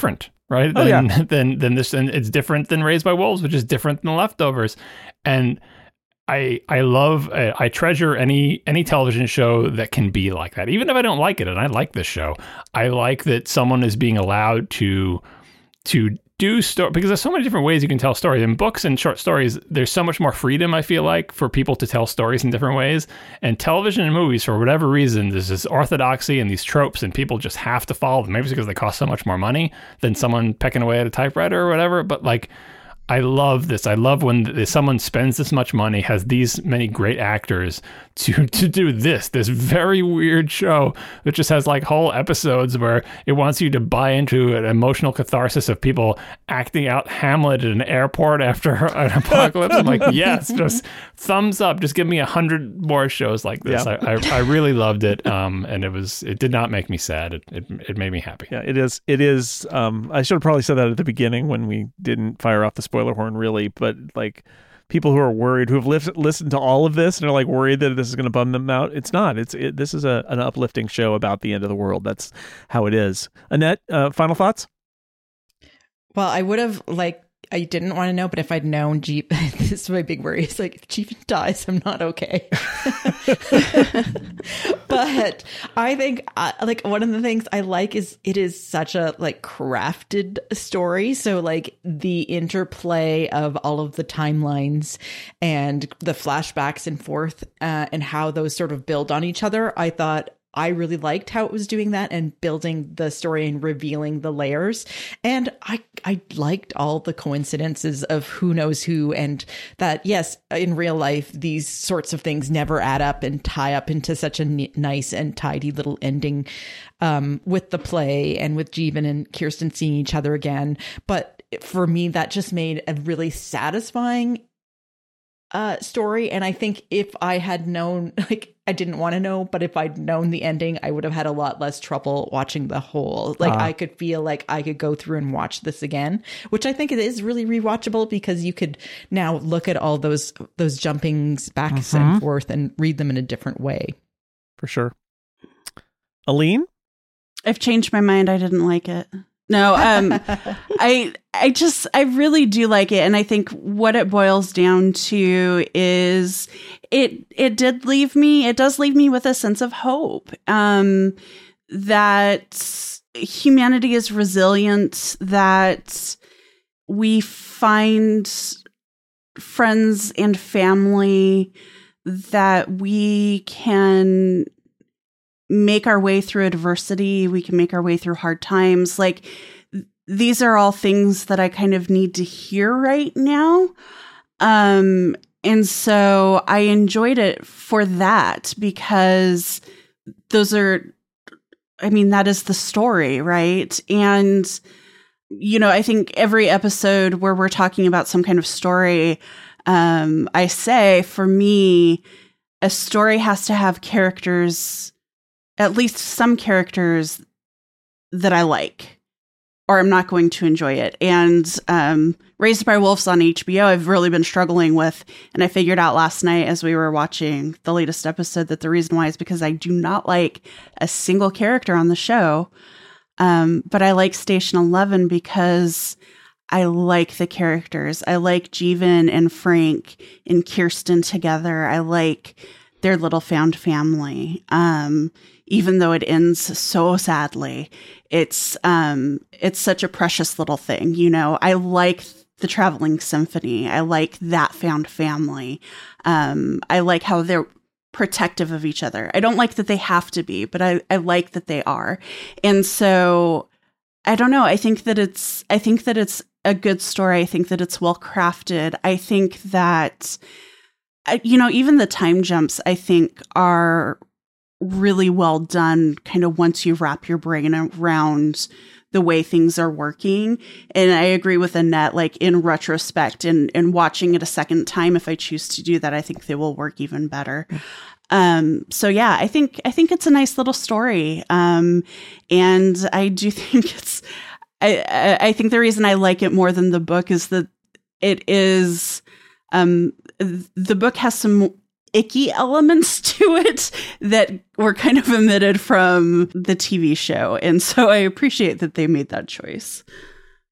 Speaker 7: right? Than this, and it's different than Raised by Wolves, which is different than Leftovers. And I treasure any television show that can be like that, even if I don't like it. And I like this show. I like that someone is being allowed to do story, because there's so many different ways you can tell stories. In books and short stories, there's so much more freedom, I feel like, for people to tell stories in different ways. And television and movies, for whatever reason, there's this orthodoxy and these tropes, and people just have to follow them. Maybe it's because they cost so much more money than someone pecking away at a typewriter or whatever. But like, I love this. I love when someone spends this much money, has these many great actors to do this very weird show that just has like whole episodes where it wants you to buy into an emotional catharsis of people acting out Hamlet at an airport after an apocalypse. I'm like, yes, just thumbs up. Just give me 100 more shows like this. Yeah. I really loved it. And it did not make me sad. It made me happy.
Speaker 3: Yeah, it is. I should have probably said that at the beginning when we didn't fire off the spoiler horn, really, but like people who are worried, who have listened to all of this and are like worried that this is going to bum them out, it's not. This is an uplifting show about the end of the world. That's how it is. Annette, final thoughts?
Speaker 5: Well, I would have I didn't want to know, but if I'd known this is my big worry. It's like, if Jeevan dies, I'm not okay. But I think one of the things I like is it is such a crafted story. So the interplay of all of the timelines and the flashbacks and forth and how those sort of build on each other. I thought I really liked how it was doing that and building the story and revealing the layers. And I liked all the coincidences of who knows who, and that, yes, in real life, these sorts of things never add up and tie up into such a nice and tidy little ending with the play and with Jeevan and Kirsten seeing each other again. But for me, that just made a really satisfying story. And I think if I had known, I didn't want to know, but if I'd known the ending, I would have had a lot less trouble watching the whole. I could feel like I could go through and watch this again, which I think it is really rewatchable because you could now look at all those jumpings back and forth and read them in a different way.
Speaker 3: For sure. Aline?
Speaker 4: I've changed my mind. I didn't like it. No, I really do like it. And I think what it boils down to is it does leave me with a sense of hope, that humanity is resilient, that we find friends and family, that we can make our way through adversity. We can make our way through hard times. These are all things that I kind of need to hear right now. And so I enjoyed it for that, because that is the story, right? And, I think every episode where we're talking about some kind of story, I say, for me, a story has to have characters, at least some characters that I like, or I'm not going to enjoy it. And Raised by Wolves on HBO, I've really been struggling with, and I figured out last night as we were watching the latest episode that the reason why is because I do not like a single character on the show. But I like Station 11 because I like the characters. I like Jeevan and Frank and Kirsten together. I like their little found family. Even though it ends so sadly, it's such a precious little thing. I like the Traveling Symphony. I like that found family. I like how they're protective of each other. I don't like that they have to be, but I like that they are. And so I don't know. I think that it's a good story. I think that it's well crafted. I think that, even the time jumps, I think, are really well done kind of once you wrap your brain around the way things are working. And I agree with Annette, in retrospect and watching it a second time, if I choose to do that, I think they will work even better. So yeah, I think it's a nice little story. And I do think I think the reason I like it more than the book is that it is, the book has some icky elements to it that were kind of omitted from the TV show. And so I appreciate that they made that choice.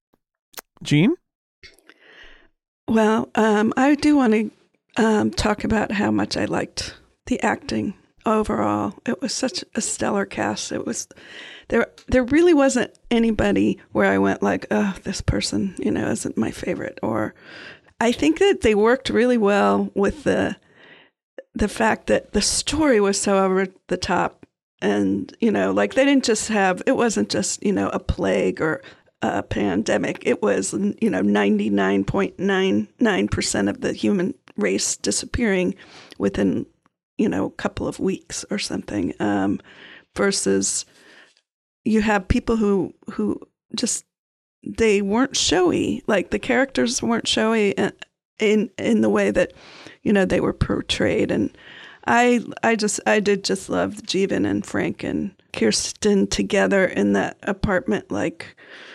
Speaker 3: Jean?
Speaker 6: Well, I do want to talk about how much I liked the acting overall. It was such a stellar cast. It was there really wasn't anybody where I went like, oh, this person, isn't my favorite. Or I think that they worked really well with the fact that the story was so over the top. And, like they didn't just it wasn't just, a plague or a pandemic. It was, 99.99% of the human race disappearing within, a couple of weeks or something, versus you have people who just, they weren't showy. Like the characters weren't showy in the way that, they were portrayed. And I did just love Jeevan and Frank and Kirsten together in that apartment. Like,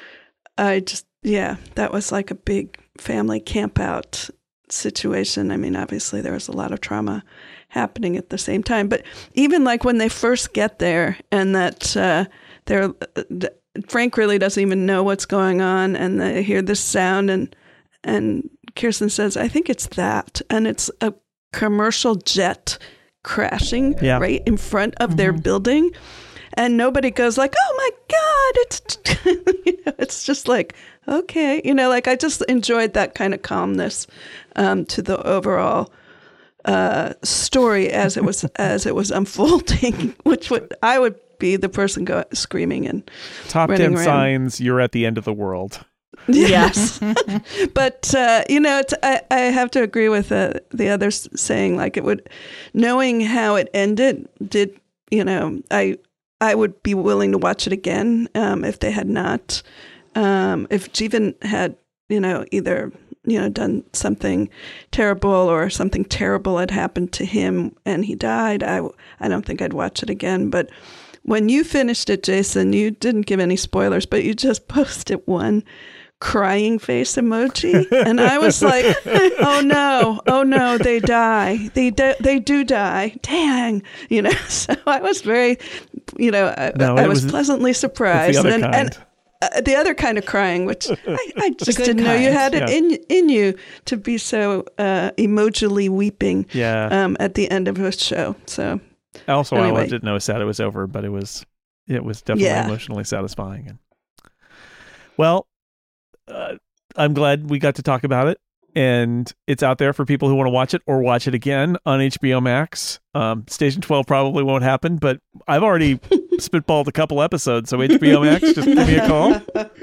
Speaker 6: that was like a big family camp out situation. I mean, obviously there was a lot of trauma happening at the same time, but even like when they first get there and that Frank really doesn't even know what's going on, and they hear this sound, and Kirsten says, I think it's that, and it's a commercial jet crashing right in front of their building, and nobody goes like, oh my God, it's just like, okay, like I just enjoyed that kind of calmness to the overall story as it was unfolding, which I would be the person screaming and
Speaker 3: top 10 signs you're at the end of the world.
Speaker 6: Yes. But, I have to agree with the others saying like knowing how it ended did, I would be willing to watch it again if they had not, if Jeevan had, either, done something terrible or something terrible had happened to him and he died, I don't think I'd watch it again. But when you finished it, Jason, you didn't give any spoilers, but you just posted one crying face emoji, and I was like, oh no, they die, they do die, dang, so I was very, I was pleasantly surprised, and the other kind of crying, which I just didn't know you had it in you to be so emojily weeping at the end of a show. So
Speaker 3: also anyway. I didn't know sad it was over, but it was definitely emotionally satisfying. And well, I'm glad we got to talk about it, and it's out there for people who want to watch it or watch it again on HBO Max. Station 12 probably won't happen, but I've already spitballed a couple episodes, so HBO Max, just give me a call.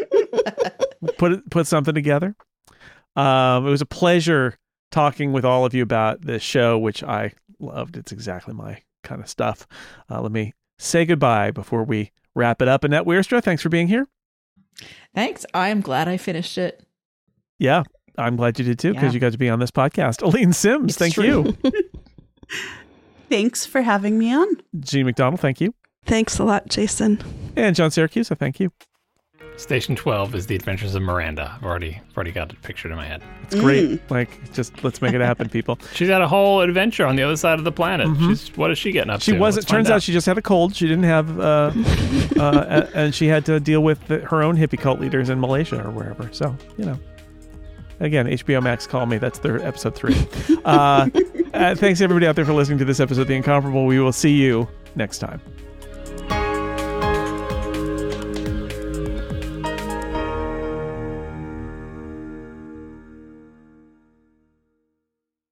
Speaker 3: Put something together. It was a pleasure talking with all of you about this show, which I loved. It's exactly my kind of stuff. Let me say goodbye before we wrap it up. Annette Wierstra, thanks for being here.
Speaker 5: Thanks. I'm glad I finished it.
Speaker 3: Yeah, I'm glad you did too, because you got to be on this podcast. Aline Sims, thank you.
Speaker 4: Thanks for having me on.
Speaker 3: Jean McDonald, thank you.
Speaker 6: Thanks a lot, Jason.
Speaker 3: And John Syracuse, thank you.
Speaker 7: Station 12 is The Adventures of Miranda. I've already got it pictured in my head.
Speaker 3: It's great. Like, just let's make it happen, people.
Speaker 7: She's had a whole adventure on the other side of the planet. What is she getting up to?
Speaker 3: She wasn't. Turns out she just had a cold. She didn't have, and she had to deal with her own hippie cult leaders in Malaysia or wherever. So, again, HBO Max, call me. That's their episode 3. Thanks everybody out there for listening to this episode of The Incomparable. We will see you next time.